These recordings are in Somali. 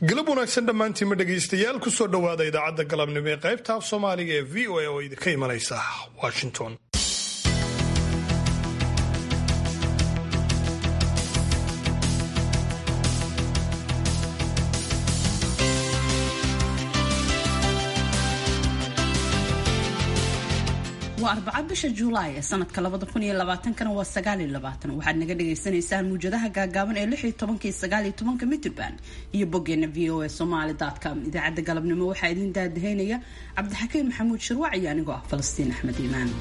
galab wanaagsan dhammaantiinma dhegaystayaal ku soo dhowaada idaacadda galabnimo ee qaybta af soomaaliga ee v o a oo idinka imanaysa washington. waa 4 bisha Juulaay ee sanadka 2020 waa 29 waxaad naga dhageysanaysaan muujadaha gaagaaban ee 16-19 mitirban iyo boggeena voasomali.com. idaacadda galabnimo waxaa idin daadaheynaya Cabdixakiin Maxamuud Shirwac iyo anigoo ah Falastiin Axmed Iimaan.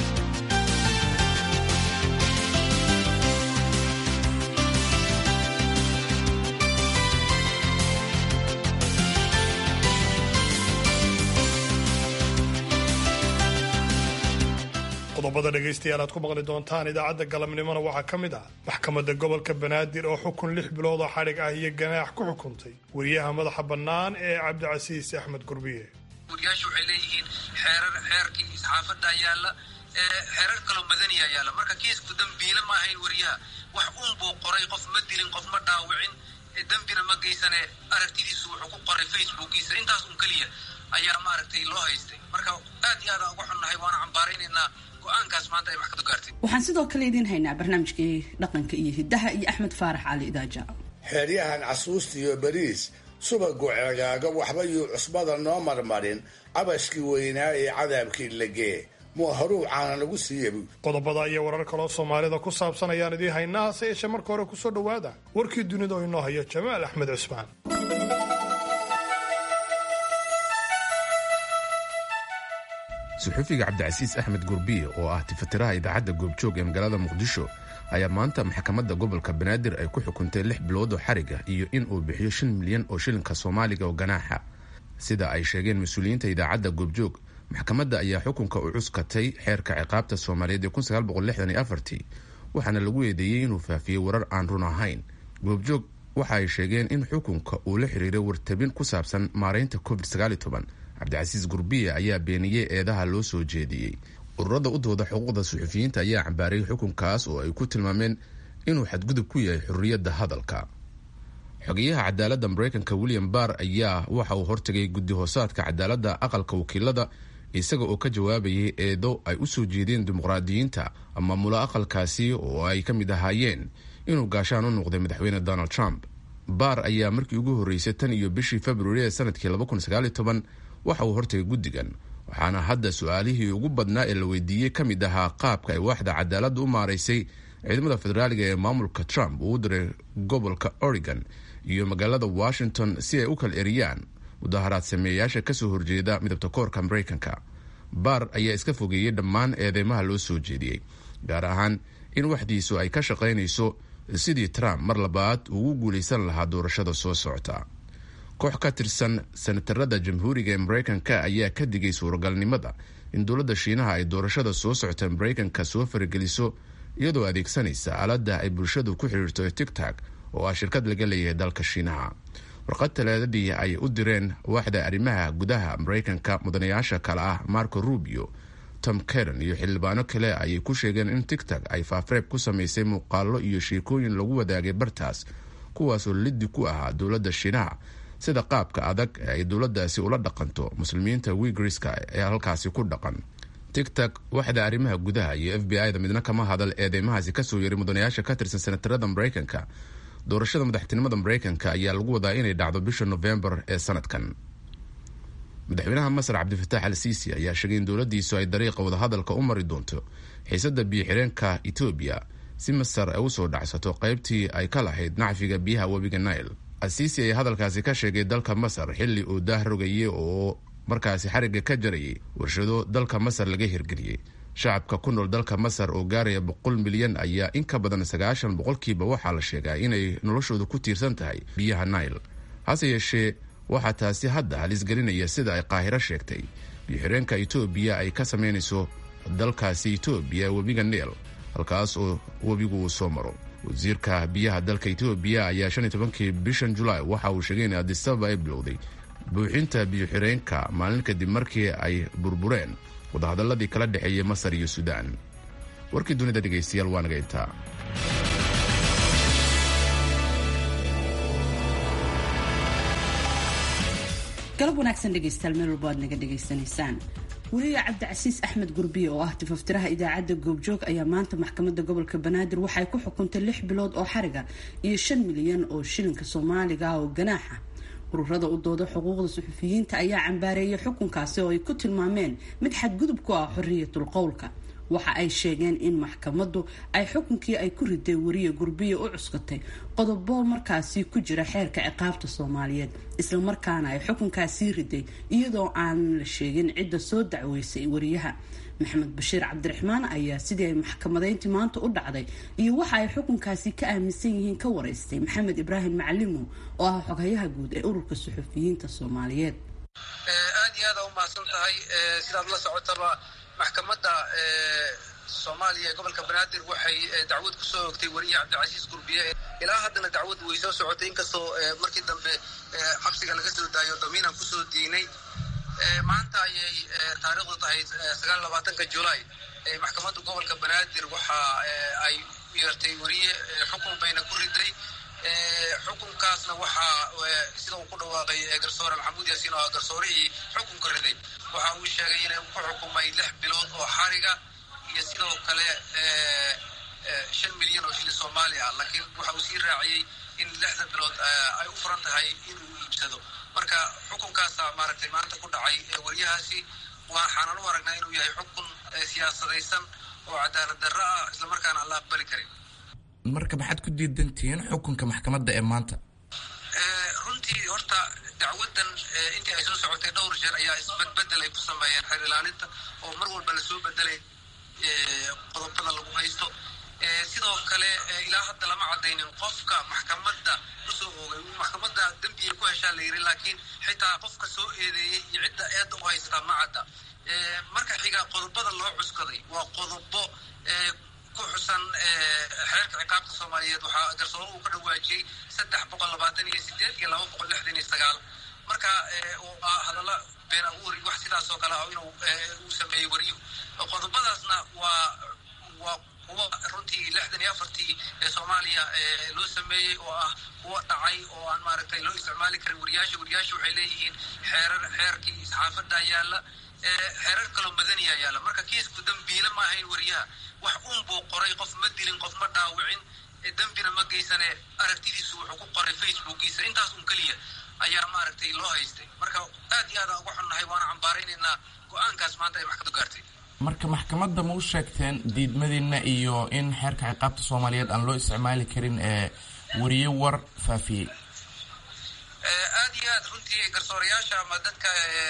qodobada dhegaystayaal aad ku maqli doontaan idaacadda galabnimona waxaa ka mid ah maxkamadda gobolka Banaadir oo xukun 6 bilood oo xadhig ah iyo ganaax ku xukuntay wariyaha madaxa bannaan ee Cabdicasiis Axmed Gurbiye. wariyaashu waxay leeyihiin xeerkii saxaafadda yaalla xeerar kale madani yaalla marka kiisku dambiile ma ahayn wariyaha wax buu qoray qof ma dilin qof ma dhaawicin dambina ma geysane aragtidiisu wuxuu ku qoray Facebookiisa intaas kaliya ayaa maaragtay loo haystay marka aad iyo aad uga xunnahay waana cambaaraynaynaa go'aankaas maanta ay maxkamaddu gaartay. waxaan sidoo kale idin haynaa barnaamijkii dhaqanka iyo hidaha iyo Axmed Faarax Cali Idaaja. xeeryahan casuusta iyo bariis subagu ceegaaga waxba iyo cusbada noo marmarin cabashkii weynaa ee cadaabkii lagee muu horuu caana lagu siiyabu. qodobada iyo warar kaloo Soomaalida ku saabsan ayaan idin haynaa hase yeeshee marka hore ku soo dhowaada warkii dunida oo inoo haya Jamaal Axmed Cusmaan. suxufiga Cabdicasiis Axmed Gurbiye oo ah tifatiraha idaacadda goobjoog ee magaalada Muqdisho ayaa maanta maxkamadda gobolka Banaadir ay ku xukuntay 6 bilood oo xarig ah iyo in uu bixiyo 5 milyan oo shilinka Soomaaliga oo ganaaxa. sida ay sheegeen mas'uuliyiinta idaacadda goobjoog, maxkamadda ayaa xukunka u cuskatay xeerka ciqaabta Soomaaliyeed ee 1964 waxaana lagu eedeeyay inuu faafiyay warar aan run ahayn. goobjoog waxa ay sheegeen in xukunka uu la xiriiray wartabin ku saabsan maareynta COVID-19. Cabdicasiis Gurbiye ayaa beeniyey eedaha loo soo jeediyey. ururada u dooda xuquuqda suxufiyiinta ayaa cambaaray xukunkaas oo ay ku tilmaameen inuu xadgudub ku yahay xurriyadda hadalka. xogeyaha cadaaladda Mareykanka William Barr ayaa waxa uu hortagay guddi hoosaadka cadaaladda aqalka wakiilada isaga oo ka jawaabayay eedo ay u soo jeedeen dimuqraadiyiinta ama mula aqalkaasi oo ay ka mid ahaayeen inuu gaashaan u noqday madaxweyne Donald Trump. Barr ayaa markii ugu horeysay tan iyo bishii February ee sanadkii 2019 waxa uu hortagay guddigan, waxaana hadda su-aalihii ugu badnaa ee la weydiiyey ka mid ahaa qaabka ay waaxda cadaaladda u maaraysay ciidamada federaaliga ee maamulka Trump uu diray gobolka Oregon iyo magaalada Washington si ay u kala eriyaan mudaharaad sameeyayaasha kasoo horjeeda midabta koorka Mareykanka. Barr ayaa iska fogeeyey dhammaan eedeymaha loo soo jeediyey, gaar ahaan in waxdiisu ay ka shaqaynayso sidii Trump mar labaad ugu guulaysan lahaa doorashada soo socota. koox ka tirsan senatarada jamhuuriga ee Mareykanka ayaa ka digay suuragalnimada in dowladda Shiinaha ay doorashada soo socota Mareykanka soo farageliso iyadoo adeegsanaysa aaladda ay bulshadu ku xiriirto ee TikTok oo ah shirkad laga leeyahay dalka Shiinaha. warqad talaadadii ay u direen waaxda arrimaha gudaha Mareykanka mudanayaasha kale ah Marco Rubio, Tom Karen iyo xildhibaano kale ayay ku sheegeen in TikTok ay faafreeb ku samaysay muuqaallo iyo sheekooyin lagu wadaagay bartaas kuwaasoo liddi ku ahaa dowladda Shiinaha sida qaabka adag ee ay dowladdaasi ula dhaqanto muslimiinta Uyghurska ee halkaasi ku dhaqan. TikTok waaxda arrimaha gudaha iyo FBI-da midna kama hadal eedeymahaasi kasoo yeeray mudanayaasha ka tirsan senatarada Mareykanka. doorashada madaxtinimada Mareykanka ayaa lagu wadaa inay dhacdo bisha November ee sanadkan. madaxweynaha Masar Cabdilfataax al-Siisi ayaa sheegay in dowladdiisu ay dariiqa wadahadalka u mari doonto xiisadda biyo-xireenka Ethiopia si Masar ay u soo dhacsato qaybtii ay ka lahayd nacfiga biyaha webiga Nile. al-Siisi ayaa hadalkaasi ka sheegay dalka Masar xilli uu daah rogayay oo markaasi xariga ka jarayay warshado dalka Masar laga hirgeliyey. shacabka ku nool dalka Masar oo gaaraya 100 milyan ayaa in ka badan 90% waxaa la sheegaa inay noloshooda ku tiirsan tahay biyaha Nile. hase yeeshee waxaa taasi hadda halis gelinaya sida ay Qaahiro sheegtay biyo-xireenka Ethiopia ay ka sameynayso dalkaasi Ethiopia webiga Nile halkaas oo webigu uu soo maro. wasiirka biyaha dalka Ethiopia ayaa 15 bishan July waxa uu sheegay in Addis Ababa ay bilowday buuxinta biyo-xireenka maalin kadib markii ay burbureen wadahadaladii kala dhexeeyay Masar iyo Suudaan. warkii dunida dhegaystayaal waa naga intaa. galab wanaagsan dhegaystayaal meel walba aad naga dhegaysanaysaan. weliya cabdicasiis axmed gurbiye oo ah tifaftiraha idaacadda goobjoog ayaa maanta maxkamadda gobolka banaadir waxay ku xukuntay 6 bilood oo xariga iyo 5 milyan oo shilinka soomaaliga oo ganaaxa. ururada u dooda xuquuqda suxufiyiinta ayaa cambaareeyay xukunkaasi oo ay ku tilmaameen mid xadgudub ku ah xorriyatul qowlka. waxa ay sheegeen in maxkamaddu ay xukunkii ay ku riday wariye gurbiye u cuskatay qodobo markaasi ku jira xeerka ciqaabta Soomaaliyeed, isla markaana ay xukunkaasi riday iyadoo aan la sheegin cidda soo dacweysay wariyaha. maxamed bashiir cabdiraxmaan ayaa sidii ay maxkamadeyntii maanta u dhacday iyo waxa ay xukunkaasi ka aaminsan yihiin ka wareystay maxamed ibraahim macalimo oo ah xoghayaha guud ee ururka suxufiyiinta Soomaaliyeed. aad iyo aad u mahadsan tahay. sidaad la socotaba maxkamadda Soomaaliya ee gobolka Banaadir waxay dacwad ku soo ogtay wariye Cabdicasiis Gurbiye. ilaa haddana dacwadu way soo socotay inkastoo markii dambe xabsiga laga soo daayo damiinaan ku soo diinay. maanta ayay taariikhdu tahay 29 July. maxkamadda gobolka Banaadir waxa ay yeertay wariye xukun bayna ku riday. xukunkaasna waxa sida uu ku dhawaaqay garsoore Maxamuud Yaasiin oo garsoorihii xukunka riday waxa uu sheegay inay ku xukumay 6 bilood oo xariga iyo sidoo kale 5 milyan oo shilin Soomaali ah, laakiin waxa uu sii raaciyay in 6 bilood ay u furan tahay inuu iibsado. marka xukunkaas maaragtay maanta ku dhacay wariyahaasi waxaan u aragnaa inuu yahay xukun siyaasadaysan oo cadaalad darro ah isla markaana aan la aqbali karin. marka maxaad ku diidantihiin xukunka maxkamadda ee maanta? runtii horta dacwadan intii ay soo socotay dhowr jeer ayaa isbedbedel ay ku sameeyeen xeer ilaalinta oo mar walba la soo bedelay qodobada lagu haysto. sidoo kale ilaa hadda lama cadaynin qofka maxkamadda kusoo oogay. maxkamadda dambiga ku heshaa la yiri, laakiin xitaa qofka soo eedeeyey iyo cidda eedda u haystaa ma cadda. marka xiga qodobada loo cuskaday waa qodobo ku xusan xeerka ciqaabta Soomaaliyeed. waxaa garsooruhu ka dhawaajiyay 328 iyo 269. marka hadalla been abuur wax sidaas oo kale ah inuu sameeyay wariyo. qodobadaasna waa kuwa runtii 64 ee Soomaaliya loo sameeyay oo ah kuwa dhacay oo aan maaragtay loo isticmaali karin wariyaasha. waxay leeyihiin xeerkii saxaafadda yaalla, xeerar kale madani yaalla. marka kiisku dambiile ma ahayn wariyaha. wax buu qoray, qof ma dilin, qof ma dhaawicin, dambina ma geysane aragtidiisu wuxuu ku qoray Facebookiisa. intaas kaliya ayaa maaragtay loo haystay. marka aad iyo aad uga xunnahay, waana cambaaraynaynaa go'aankaas maanta ay maxkamaddu gaartay. marka maxkamadda ma u sheegteen diidmadiina iyo in xeerka ciqaabta Soomaaliyeed aan loo isticmaali karin wariye war faafiyey? aad iyo aad runtii garsoorayaasha ama dadka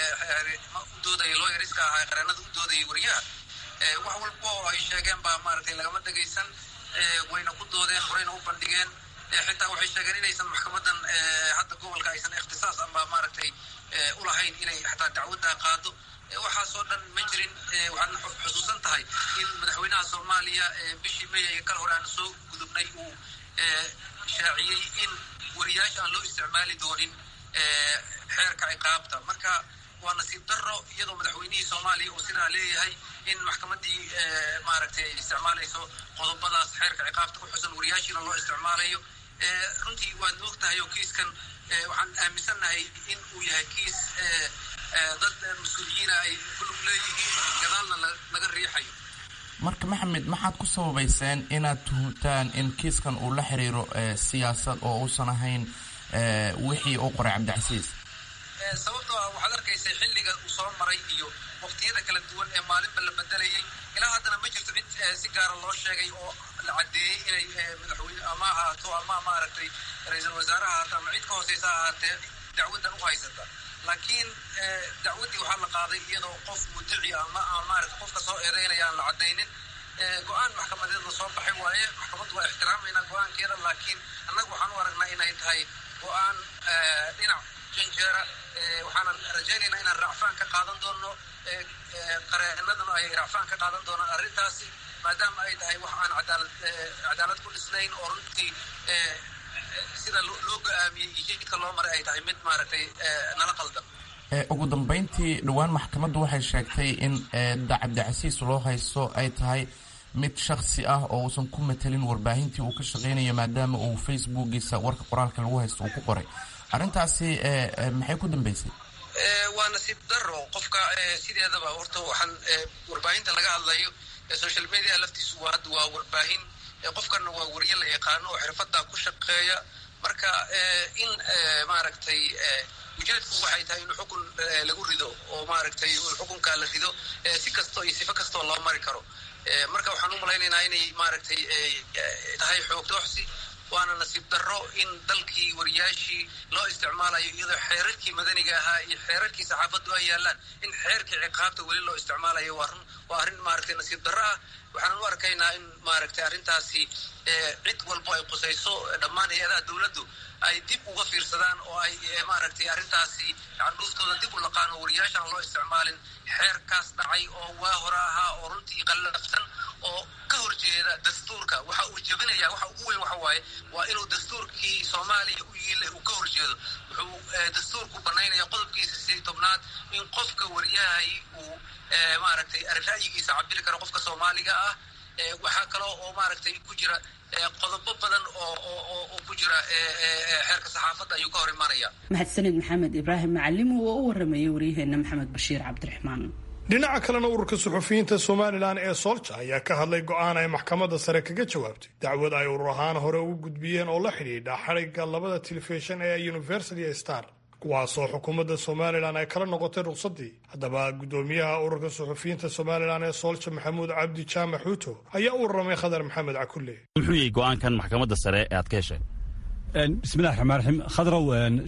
u doodaya lawyerska ahaa qareenada u doodayay wariyaha wax walba oo ay sheegeen baa maaragtay lagama dhagaysan. wayna ku doodeen, horeyna u bandhigeen. xitaa waxay sheegeen inaysan maxkamadan hadda gobolka aysan ikhtisaas ama maaragtay u lahayn inay xataa dacwadda qaado. waxaasoo dhan ma jirin. waxaad xusuusan tahay in madaxweynaha Soomaaliya bishii May ee kala hore aan soo gudubnay uu shaaciyey in wariyaasha aan loo isticmaali doonin xeerka ciqaabta. marka waa nasiib darro iyadoo madaxweynihii Soomaaliya uu sidaa leeyahay in maxkamaddii maaragtay ay isticmaalayso qodobadaas xeerka ciqaabta ku xusan wariyaashiina loo isticmaalayo. runtii waad ogtahay oo kiiskan waxaan aaminsannahay in uu yahay kiis dad mas-uuliyiina ay ku lug leeyihiin, gadaalna laga riixayo. marka maxamed, maxaad ku sababayseen inaad tuhuntaan in kiiskan uu la xiriiro siyaasad oo uusan ahayn wixii uu qoray Cabdicasiis? sababtoo ah waxaad arkaysay xilliga uu soo maray iyo waqtiyada kala duwan ee maalinba la bedelayay. ilaa haddana ma jirto cid si gaara loo sheegay oo la caddeeyey inay madaxweyne ama ahaato ama maaragtay ra-iisul wasaare ahaato ama cid ka hooseysa ahaatee dacwaddan u haysata. laakiin dacwaddii waxaa la qaaday iyadoo qof mudici ama maaragtay qofka soo eedeynaya aan la caddaynin. go-aan maxkamadeed la soo baxay waaye. maxkamaddu waa ixtiraamayna go-aankeeda, laakiin annagu waxaan u aragnaa inay tahay go-aan dhinac janjeera. waxaanan rajaynaynaa inaan raacfaan ka qaadan doono. qareenaduna ay raacfaan ka qaadan doonaan arrintaasi, maadaama ay tahay wax aan cadaalad ku dhisnayn oo runtii sida loo go-aamiyey iyo jidka loo maray ay tahay mid maaragtay nala qaldan. ugu dambeyntii dhowaan maxkamaddu waxay sheegtay in Cabdicasiis loo haysto ay tahay mid shakhsi ah oo uusan ku matelin warbaahintii uu ka shaqeynayo maadaama uu Facebookiisa warka qoraalka lagu haysto uu ku qoray. arrintaasi maxay ku dambeysay? waa nasiib daro qofka sideedaba horta waxaan warbaahinta laga hadlayo social media laftiisu waa warbaahin qofkana waa wariye la yaqaano oo xirfada ku shaqeeya marka in maaragtay ujeedku waxay tahay in xukun lagu rido oo maaragtay xukunka la rido si kasto iyo sifo kasto loo mari karo marka waxaan u malaynaynaa inay maaragtay tahay xoog dooxsi waana nasiib daro in dalkii wariyaashii loo isticmaalayo iyadoo xeerarkii madaniga ahaa iyo xeerarkii saxaafaddu ay yaalaan in xeerkii ciqaabta weli loo isticmaalayo waa arrin maaragtay nasiib daro ah waxaan u arkaynaa in maaragtay arrintaasi cid walbo ay qusayso dhammaan hay-adaha dawladdu ay dib uga fiirsadaan oo ay maaragtay arrintaasi candhuuftooda dib u laqaan oo wariyaashaan loo isticmaalin xeerkaas dhacay oo waa hore ahaa oo runtii qallafsan oo ka horjeeda dastuurka waxa uu jebinaya waxa ugu weyn waxa waaye waa inuu dastuurkii Soomaaliya u yiilay uu ka horjeedo wuxuu dastuurku banaynaya qodobkiisa 10aad in qofka wariyahay uu maaragtay ra'yigiisa cabiri karo qofka Soomaaliga ah waxa kale oo maaragtay ku jira qodobo badan oo ku jira xeerka saxaafadda ayuu ka hor imanaya. mahadsanid maxamed ibraahim macallim oo u waramayay wariyaheena maxamed bashiir cabdiraxmaan. dhinaca kalena ururka suxufiyiinta Somaliland ee Solja ayaa ka hadlay go'aan ay maxkamadda sare kaga jawaabtay dacwad ay urur ahaan hore ugu gudbiyeen oo la xidhiidha xarigga labada telefishan ee University Star kuwaasoo xukuumadda Somaliland ay kala noqotay ruqsaddii. haddaba gudoomiyaha ururka suxufiyiinta Somaliland ee Solja Maxamuud Cabdi Jaamac Xuuto ayaa u waramay Khadar Maxamed Cakulle. muxuu yahay go'aankan maxkamadda sare ee aad ka heshay? bismillahi raxmaan raxiim khadrow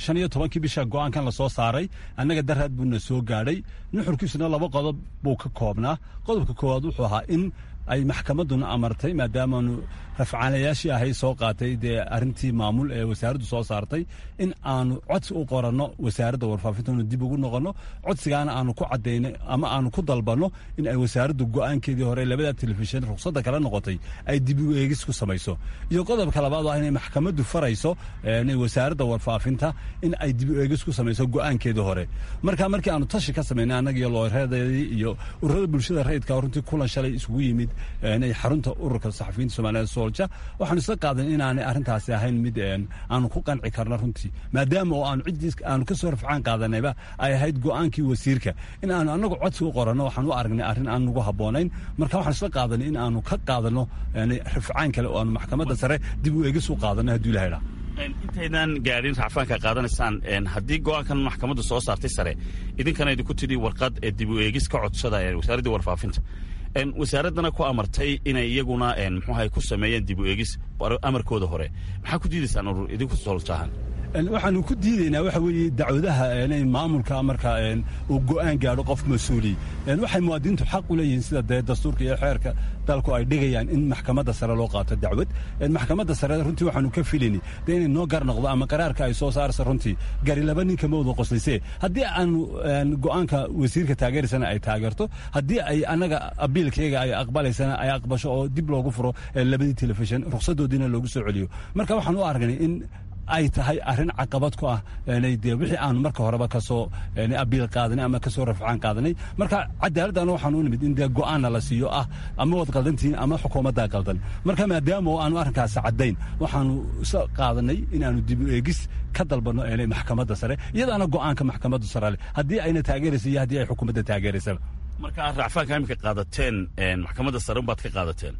15 bisha go'aankan la soo saaray annaga daraad buuna soo gaadhay nuxurkiisuna 2 qodob buu ka koobnaa. qodobka koowaad wuxuu ahaa in ay maxkamadduna amartay maadaamaanu rafcaanayaashii ahay soo qaatay dee arrintii maamul ee wasaaraddu soo saartay in aanu codsi u qoranno wasaaradda warfaafintaanu dib ugu noqonno codsigaana aanu ku caddaynay ama aanu ku dalbanno in ay wasaaraddu go'aankeedii hore labada telefishan ruqsadda kala noqotay ay dib u eegis ku samayso. iyo qodobka labaad waa inay maxkamaddu farayso wasaaradda warfaafinta in ay dib u eegis ku samayso go'aankeedii hore. markii aanu tashi ka samaynay annagiyo looreedeedii iyo ururada bulshada rayidka runtii kulan shalay isugu yimid inay xarunta ururka saxafiyiinta Soomaaliyeed Solja waxaan isla qaadan inaanay arrintaasi ahayn mid aanu ku qanci karno runtii maadaama oo aanu cidiis aanu ka soo rafcaan qaadanayba ay ahayd go'aankii wasiirka in aanu annagu codsi u qoranno waxaan u aragnay arrin aan nagu habboonayn. marka waxaan isla qaadanay in aanu ka qaadanno rafcaan kale oo aanu maxkamadda sare dib u eegis u qaadanno haddii la helaa. intaydan gaadhin racfaanka qaadanaysaan haddii go'aankan maxkamaddu soo saartay sare idinkana idinku tidhi warqad ee dib u eegis ka codsada ee wasaaraddii warfaafinta wasaaraddana ku amartay inay iyaguna muxuuhay ku sameeyeen dib u eegis amarkooda hore maxaa ku diidaysaan urur idinku Soljahan? waxaanu ku diidaynaa waxa weeye dacwadaha maamulka marka uu go'aan gaadho qof mas-uuli waxay muwaadiniintu xaq u leeyihiin sida dee dastuurka iyo xeerka dalku ay dhigayaan in maxkamadda sare loo qaato dacwad. maxkamadda sare runtii waxaanu ka filayni dee inay noo gar noqdo ama qaraarka ay soo saaraysa runtii gari laba ninka ma wada qoslaysee haddii aanu go'aanka wasiirka taageeraysana ay taageerto haddii ay annaga abiilkayga ay aqbalaysana ay aqbasho oo dib loogu furo labadii telefishan ruqsadoodiina loogu soo celiyo. marka waxaan u aragnay in ay tahay arrin caqabad ku ah dee wixii aanu marka horeba kasoo abiil qaadanay ama kasoo rafcaan qaadanay. marka cadaaladana waxaan u nimid in dee go'aanna la siiyo ah ama wad qaldantihiin ama xukuumaddaa qaldan. marka maadaama oo aanu arrinkaasi caddayn waxaanu isla qaadanay inaanu dib u eegis ka dalbanno maxkamadda sare iyadaana go'aanka maxkamadda sare leh haddii ayna taageeraysa iyo haddii ay xukuumadda taageeraysaba. marka racfaanka imika qaadateen maxkamadda sare unbaad ka qaadateen?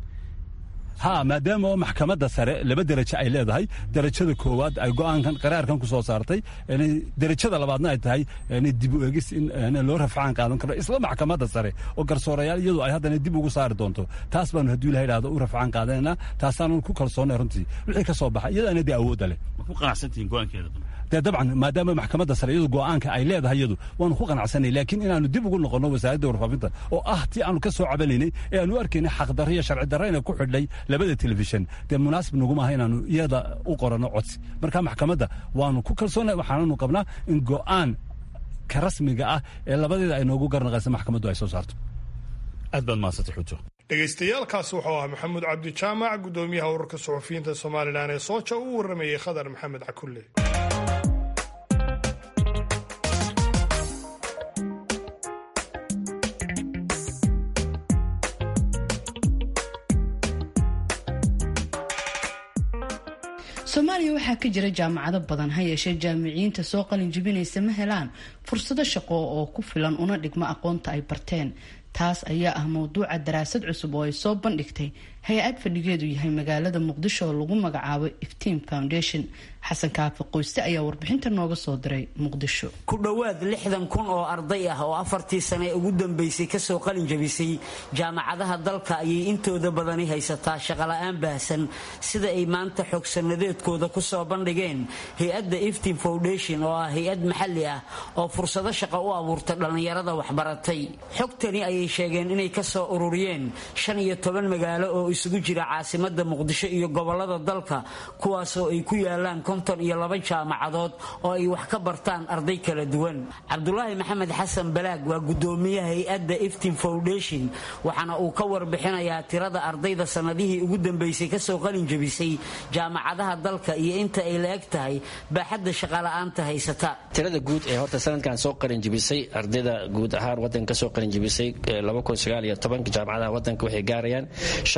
ha maadaama oo maxkamadda sare 2 darajo ay leedahay darajada koowaad ay go'aankan qaraarkan ku soo saartay darajada labaadna ay tahay dib u eegis in loo rafcaan qaadan karo isla maxkamadda sare oo garsoorayaal iyadu ay haddana dib ugu saari doonto taas baanu haddii la yidhaahdo u rafcaan qaadanaynaa taasaanu ku kalsoonay runtii wixii ka soo baxa iyadaana dee awoodda leh. ma ku qanacsantihiin go'aankeeda? dee dabcan maadaama maxkamadda sare iyadu go'aanka ay leedahay iyadu waanu ku qanacsanay laakiin inaanu dib ugu noqonno wasaaradda warfaafinta oo ah tii aanu ka soo cabanaynay ee aanu arkaynay xaqdarro iyo sharci darro inay ku xidhay labada telefishan dee munaasib naguma aha inaanu iyada u qoranno codsi. marka maxkamadda waanu ku kalsoonay waxaananu qabnaa in go'aan ka rasmiga ah ee labadeeda ay noogu garnaqaysa maxkamaddu ay soo saarto. aad baad mahadsantay Xuuto. dhegaystayaaalkaasi wuxuu ahaa maxamuud cabdi jaamac gudoomiyaha ururka suxufiyiinta Somaliland ee Solja uu waramayay Khadar Maxamed Cakulle. soomaaliya waxaa ka jira jaamacado badan ha yeeshee jaamiciyiinta soo qalin jibinaysa ma helaan fursado shaqo oo ku filan una dhigma aqoonta ay barteen. taas ayaa ah mowduuca daraasad cusub oo ay soo bandhigtay hay-ad fadhigeedu yahay magaalada muqdisho oo lagu magacaabo iftiin foundation. xasan kaafi qoyste ayaa warbixinta nooga soo diray muqdisho. ku dhowaad 60,000 oo arday ah oo 4 sano ugu dambeysay kasoo qalin jabisay jaamacadaha dalka ayay intooda badani haysataa shaqo la'aan baahsan sida ay maanta xog sanadeedkooda ku soo bandhigeen hay-adda iftiin foundation oo ah hay-ad maxalli ah oo fursado shaqo u abuurta dhalinyarada waxbaratay. xogtani ayay sheegeen inay kasoo ururiyeen 15 magaalo oo isugu jira caasimada muqdisho iyo gobolada dalka kuwaasoo ay ku yaalaan 52 jaamacadood oo ay wax ka bartaan arday kala duwan. Cabdulaahi Maxamed Xasan Balaag waa gudoomiyaha hay-adda Iftiin Foundation waxaana uu ka warbixinayaa tirada ardayda sanadihii ugu dambeysay ka soo qalin jabisay jaamacadaha dalka iyo inta ay la eg tahay baaxadda shaqo la'aanta haysata. tirada guud ee horta sanadkan soo qalin jabisay ardayda guud ahaan wadanka soo qalin jabisay 2019 jaamacadaha wadanka waxay gaarayaan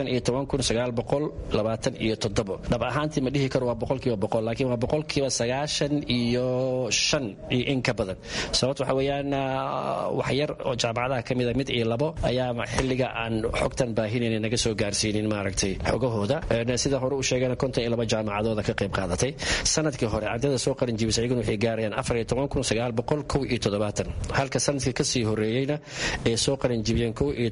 15,927. dhab ahaantii ma dhihi karo waa boqolkiiba boqol laakiin waa boqolkiiba 95 iyo in ka badan. sababta waxa weeyaan wax yar oo jaamacadaha ka mid ah mid iyo labo ayaa xilliga aan xogtan baahinayna naga soo gaarsiinin maaragtay xogahooda. sida hore u sheegana 52 jaamacadooda ka qayb qaadatay. sanadkii hore ardayda soo qalin jabisay iyaguna waxay gaarayaan 14,971 halka sanadkii ka sii horeeyayna ay soo qalin jabiyeen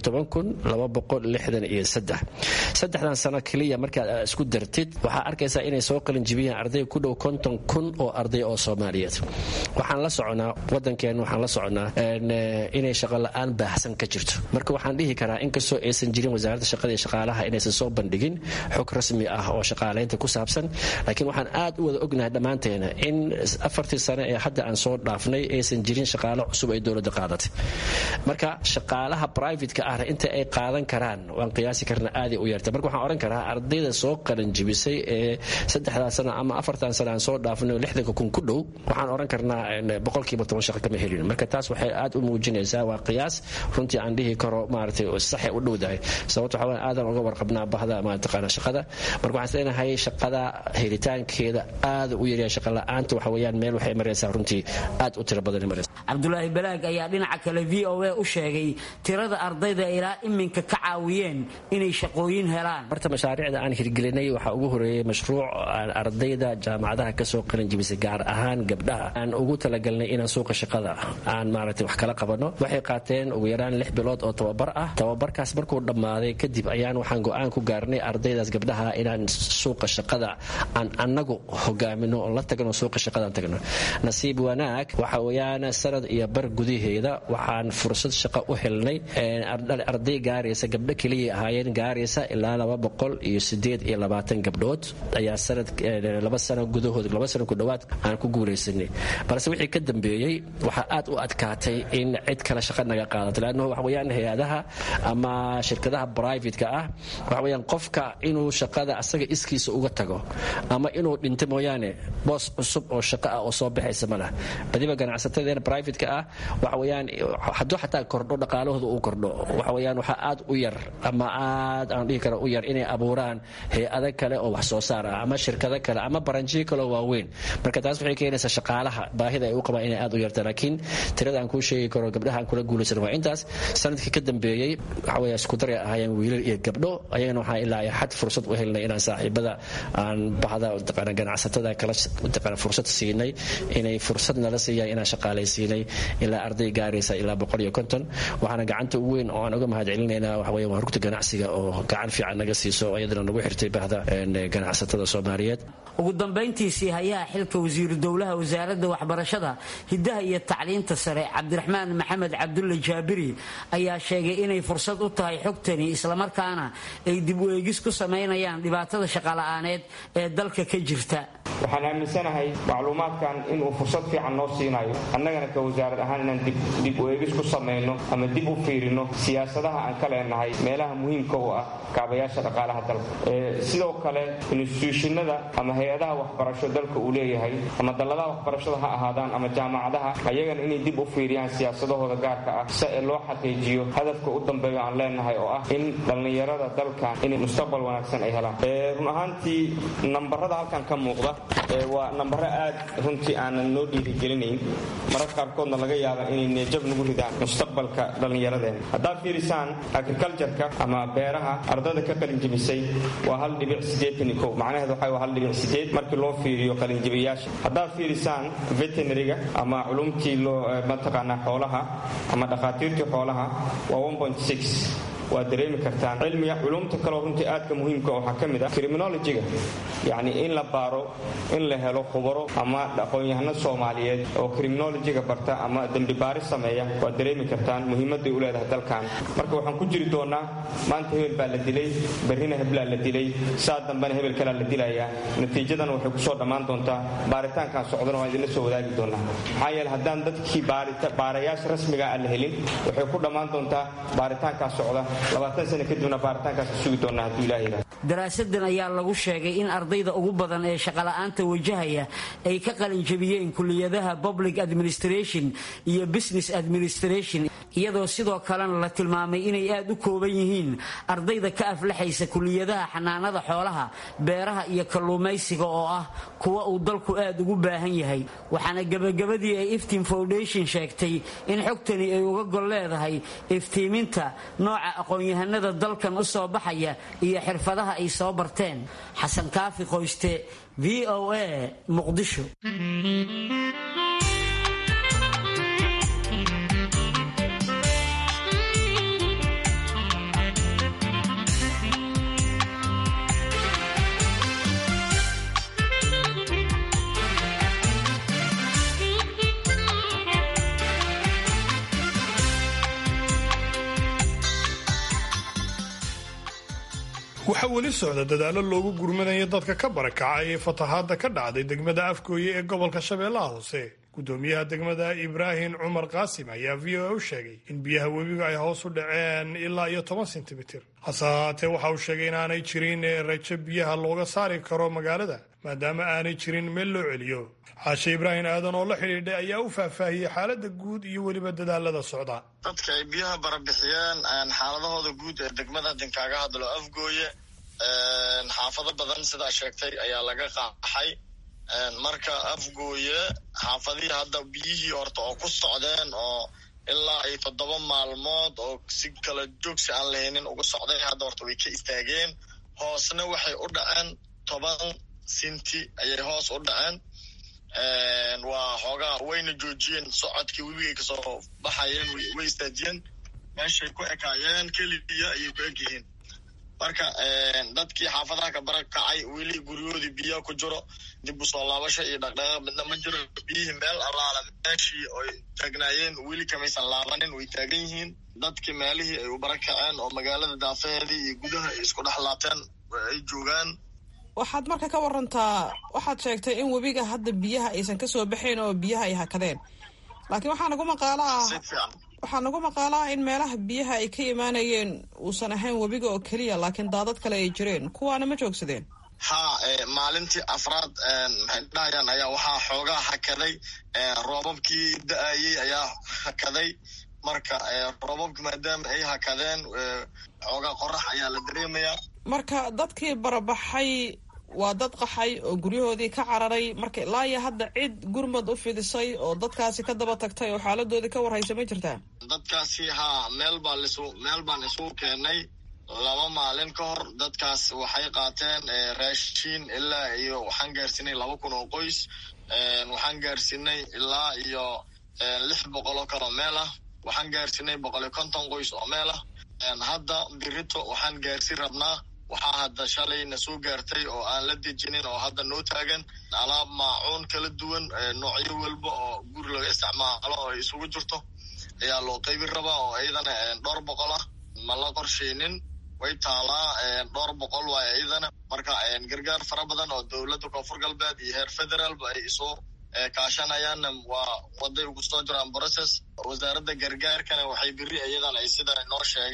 11,263. saddexdan sano kaliya markaad isku dartid waxaa arkaysaa inay soo qalin jabiyeen arday ku dhow 50,000 oo arday oo Soomaaliyeed. waxaan la soconaa wadankeena waxaan la soconaa inay shaqo la'aan baahsan ka jirto. marka waxaan dhihi karaa inkastoo aysan jirin wasaaradda shaqada iyo shaqaalaha inaysan soo bandhigin xog rasmi ah oo shaqaaleynta ku saabsan laakiin waxaan aad u wada ognahay dhammaanteena in 4 sano ee hadda aan soo dhaafnay aysan jirin shaqaale cusub ay dowladda qaadatay. marka shaqaalaha private-ka ah inta ay qaadan karaan waan qiyaasi karnaa aad u yarta. marka waxaan oran karaa ardayda soo qalin jabisay ee 3 sano ama 4 sano aan soo dhaafnay 60,000 ku dhow waxaan oran karnaa boqolkiiba 10 shaqo kama helin. marka taas waxay aad u muujinaysaa waa qiyaas runtii aan dhihi karo maaragtay sax u dhowdahay. sababta waxa weyn aadan uga warqabnaa bahda ma taqaana shaqada. marka waxaan leenahay shaqada helitaankeeda aad u yaryahay shaqo la'aanta waxa weeyaan meel waxay maraysaa runtii aad u tiro badan maraysaa. Cabdulaahi Balaag ayaa dhinaca kale VOA u sheegay tirada ardayda ilaa iminka ka caawiyeen inay shaqooyin helaan. marta mashaariicda aan hirgelinay waxa ugu horeeyay mashruuc ardayda jaamacadaha ka soo qalin jabisay gaar ahaan gabdhaha aan ugu talagalnay inaan suuqa shaqada aan maaragtay wax kala qabano. waxay qaateen ugu yaraan 6 bilood oo tababar ah. tababarkaas markuu dhammaaday kadib ayaan waxaan go'aan ku gaarnay ardaydaas gabdhaha inaan suuqa shaqada aan anagu hogaamino oo la tagno suuqa shaqada tagno. nasiib wanaag waxa weeyaan sanad iyo bar gudaheeda waxaan fursad shaqo u helnay arday gaaraysa gabdho kaliya ahaayeen gaaraysa ilaa 228 gabdhood ayaa sanad 2 sano gudahood 2 sano ku dhawaad aan ku guuleysanay. balse wixii ka dambeeyay waxa aad u adkaatay in cid kale shaqo naga qaadato laano waxa weeyaan hay'adaha ama shirkadaha private-ka ah waxa weeyaan qofka inuu shaqada asaga iskiisa uga tago ama inuu dhinto mooyaane boos cusub oo shaqo ah oo soo baxaysa malaha. badiba ganacsatada private-ka ah waxa weeyaan hadduu xataa kordho dhaqaalahooda uu kordho waxa weeyaan waxa aad u yar ama aad aan dhihi karo u yar inay abuuraan hay'ado kale oo wax soo saar ah ama shirkado kale ama baranjiyo kale oo waaweyn. marka taas waxay keenaysaa shaqaalaha baahida ay u qabaan inay aad u yarta laakiin tirada aan ku sheegi karo gabdhaha aan kula guulaysan waa intaas. sanadkii ka dambeeyay waxa weeyaan isku dar ay ahaayeen wiilal iyo gabdho ayagana waxaa ilaa xad fursad u helnay inaan saaxiibada aan bahda taqana ganacsatada kala taqana fursad siinay inay fursad nala siiyaan inaan shaqaalaysiinay ilaa arday gaaraysa ilaa 150. waxaana gacanta ugu weyn oo aan uga mahadcelinaynaa waxa weeyaan waa rugta ganacsiga oo gacan fiican naga siiso ayadana nagu xirtay bahda ganacsatada Soomaaliyeed. ugu dambeyntiisii hayaa xilka wasiiru dowlaha wasaaradda waxbarashada hidaha iyo tacliinta sare Cabdiraxmaan Maxamed Cabdulle Jaabiri ayaa sheegay inay fursad u tahay xogtani isla markaana ay dib u eegis ku sameynayaan dhibaatada shaqo la'aaneed ee dalka ka jirta. waxaan aaminsanahay macluumaadkan inuu fursad fiican noo siinayo annagana ka wasaarad ahaan inaan dib u eegis ku sameyno ama dib u fiirino siyaasadaha aan ka leenahay meelaha muhiimka u ah kaabayaasha dhaqaalaha dalka. Sidoo kale instituushinada ama hay-adaha waxbarasho dalka uu leeyahay ama dalladaha waxbarashada ha ahaadaan ama jaamacadaha ayagana inay dib u fiiriyaan siyaasadahooda gaarka ah si loo xaqiijiyo hadafka u dambeeyo aan leenahay oo ah in dhallinyarada dalkan inay mustaqbal wanaagsan ay helaan. Run ahaantii nambarada halkan ka muuqda waa nambaro aad runtii aanan noo dhiirigelinayn, mararka qaarkoodna laga yaaba inay neejab nagu ridaan mustaqbalka dhallinyaradeen. haddaad fiirisaan agricultureka ama beeraha ardada ka qalinjibisay waa 1.81, macnaheedu waxay waa 1.8 markii loo fiiriyo qalinjibiyaasha. haddaad fiirisaan veterinaryga ama culumtii loo mataqaanaa xoolaha ama dhakhaatiirtii xoolaha waa 1.6. waa dareemi kartaan cilmiga culumta kale runtii aadka muhiimka waxaa ka mid ah criminology-ga, yacni in la baaro in la helo khubaro ama aqoon-yahano Soomaaliyeed oo criminology-ga barta ama dembi baaris sameeya. waa dareemi kartaan muhiimadda ay u leedahay dalkan. marka waxaan ku jiri doonaa maanta hebel baa la dilay, berrina heblaa la dilay, saa dambena hebel kalaa la dilayaa. natiijadana waxay ku soo dhammaan doontaa baaritaankan socdana waa idinla soo wadaagi doonaa. maxaa yeele haddaan dadkii baarayaasha rasmiga aan la helin waxay ku dhammaan doontaa baaritaankaa socda 20 sano kadibna baaritaankaas sugi doonaa hadduu Ilaahay yiraahdo. daraasadan ayaa lagu sheegay in ardayda ugu badan ee shaqala'aanta wajahaya ay ka qalin jabiyeen kulliyadaha public administration iyo business administration, iyadoo sidoo kalena la tilmaamay inay aad u kooban yihiin ardayda ka aflaxaysa kulliyadaha xanaanada xoolaha, beeraha iyo kalluumaysiga oo ah kuwa uu dalku aad ugu baahan yahay. waxaana gabagabadii ay Iftiin Foundation sheegtay in xogtani ay uga gol leedahay iftiiminta nooca aqoon-yahanada dalkan u soo baxaya iyo xirfadaha ay soo barteen. xasan kaafi qoyste, VOA, Muqdisho. waxaa weli socda dadaalo loogu gurmanayo dadka ka barakacay ee fatahaadda ka dhacday degmada Afgooye ee gobolka Shabeellaha Hoose. gudoomiyaha degmada Ibraahin Cumar Qaasim ayaa VOA u sheegay in biyaha webiga ay hoos u dhaceen ilaa 10 sentimitir. hase haatee waxa uu sheegay in aanay jirin rajo biyaha looga saari karo magaalada maadaama aanay jirin meel loo celiyo. Xaashe Ibraahin aadan oo la xidhiidhay ayaa u faahfaahiyey xaaladda guud iyo weliba dadaalada socda. dadka ay biyaha barabixiyeen xaaladahooda guud ee degmada Dinkaaga hadlo Afgooye xaafado badan sida sheegtay ayaa laga qaxay. marka Afgooye xaafadii hadda biyihii horta oo ku socdeen oo ilaa ay 7 maalmood oo si kala joogsi aan lahaynin uga socday hadda horta way ka istaageen. hoosna waxay u dhaceen 10 senti ayay hoos u dhaceen. waa xoogaa wayna joojiyeen socodkii webiga ka soo baxayeen, way istaajiyeen meeshay ku ekaayeen keliya ayay ku egyihiin. marka dadkii xaafadaha ka barakacay weli guryahoodii biyo ku jiro, dib u soo laabasho iyo dhaqdhaqaaq midna ma jiro. biyihii meel allaala meeshii ay taagnaayeen weli kamaysan laabanin, way taagan yihiin. dadkii meelihii ay u barakaceen oo magaalada daafaheedii iyo gudaha ay isku dhex laateen ay joogaan. waxaad marka ka warantaa, waxaad sheegtay in webiga hadda biyaha aysan ka soo baxayn oo biyaha ay hakadeen, laakiin waxaa nagu maqaalaa in meelaha biyaha ay ka imaanayeen uusan ahayn webiga oo keliya laakiin daadad kale ay jireen. kuwaana ma joogsadeen? maalintii afraad maxay dhahayaan ayaa waxaa xoogaa hakaday, roobabkii da-ayey ayaa hakaday. marka roobabki maadaama ay hakadeen xoogaa qorax ayaa la dareemayaa. marka dadkii barabaxay waa dad qaxay oo guryahoodii ka cararay. marka ilaa iyo hadda cid gurmad u fidisay oo dadkaasi ka daba tagtay oo xaaladoodii ka warhaysa ma jirtaa? dadkaasi meel baan isugu keenay 2 maalin ka hor. dadkaas waxay qaateen raashin ilaa iyo waxaan gaarsiinay 2,000 oo qoys. waxaan gaarsiinay ilaa iyo 600 oo kale oo meel ah. waxaan gaarsiinay 150 qoys oo meel ah. hadda birito waxaan gaarsiin rabnaa. waxaa hadda shalay na soo gaartay oo aan la dejinin oo hadda noo taagan alaab maacuun kala duwan noocyo walba oo guri laga isticmaalo oo isugu jirto ayaa loo qaybin rabaa oo iyadana 200 ah. ma la qorsheynin, way taalaa 200 waaye iyadana. marka gargaar fara badan oo dowladda koonfur galbeed iyo heer federaalba ay isu kaashanayaan waa waday ugu soo jiraan process. wasaaradda gargaarkana waxay biri iyadana ay sida noo sheegeen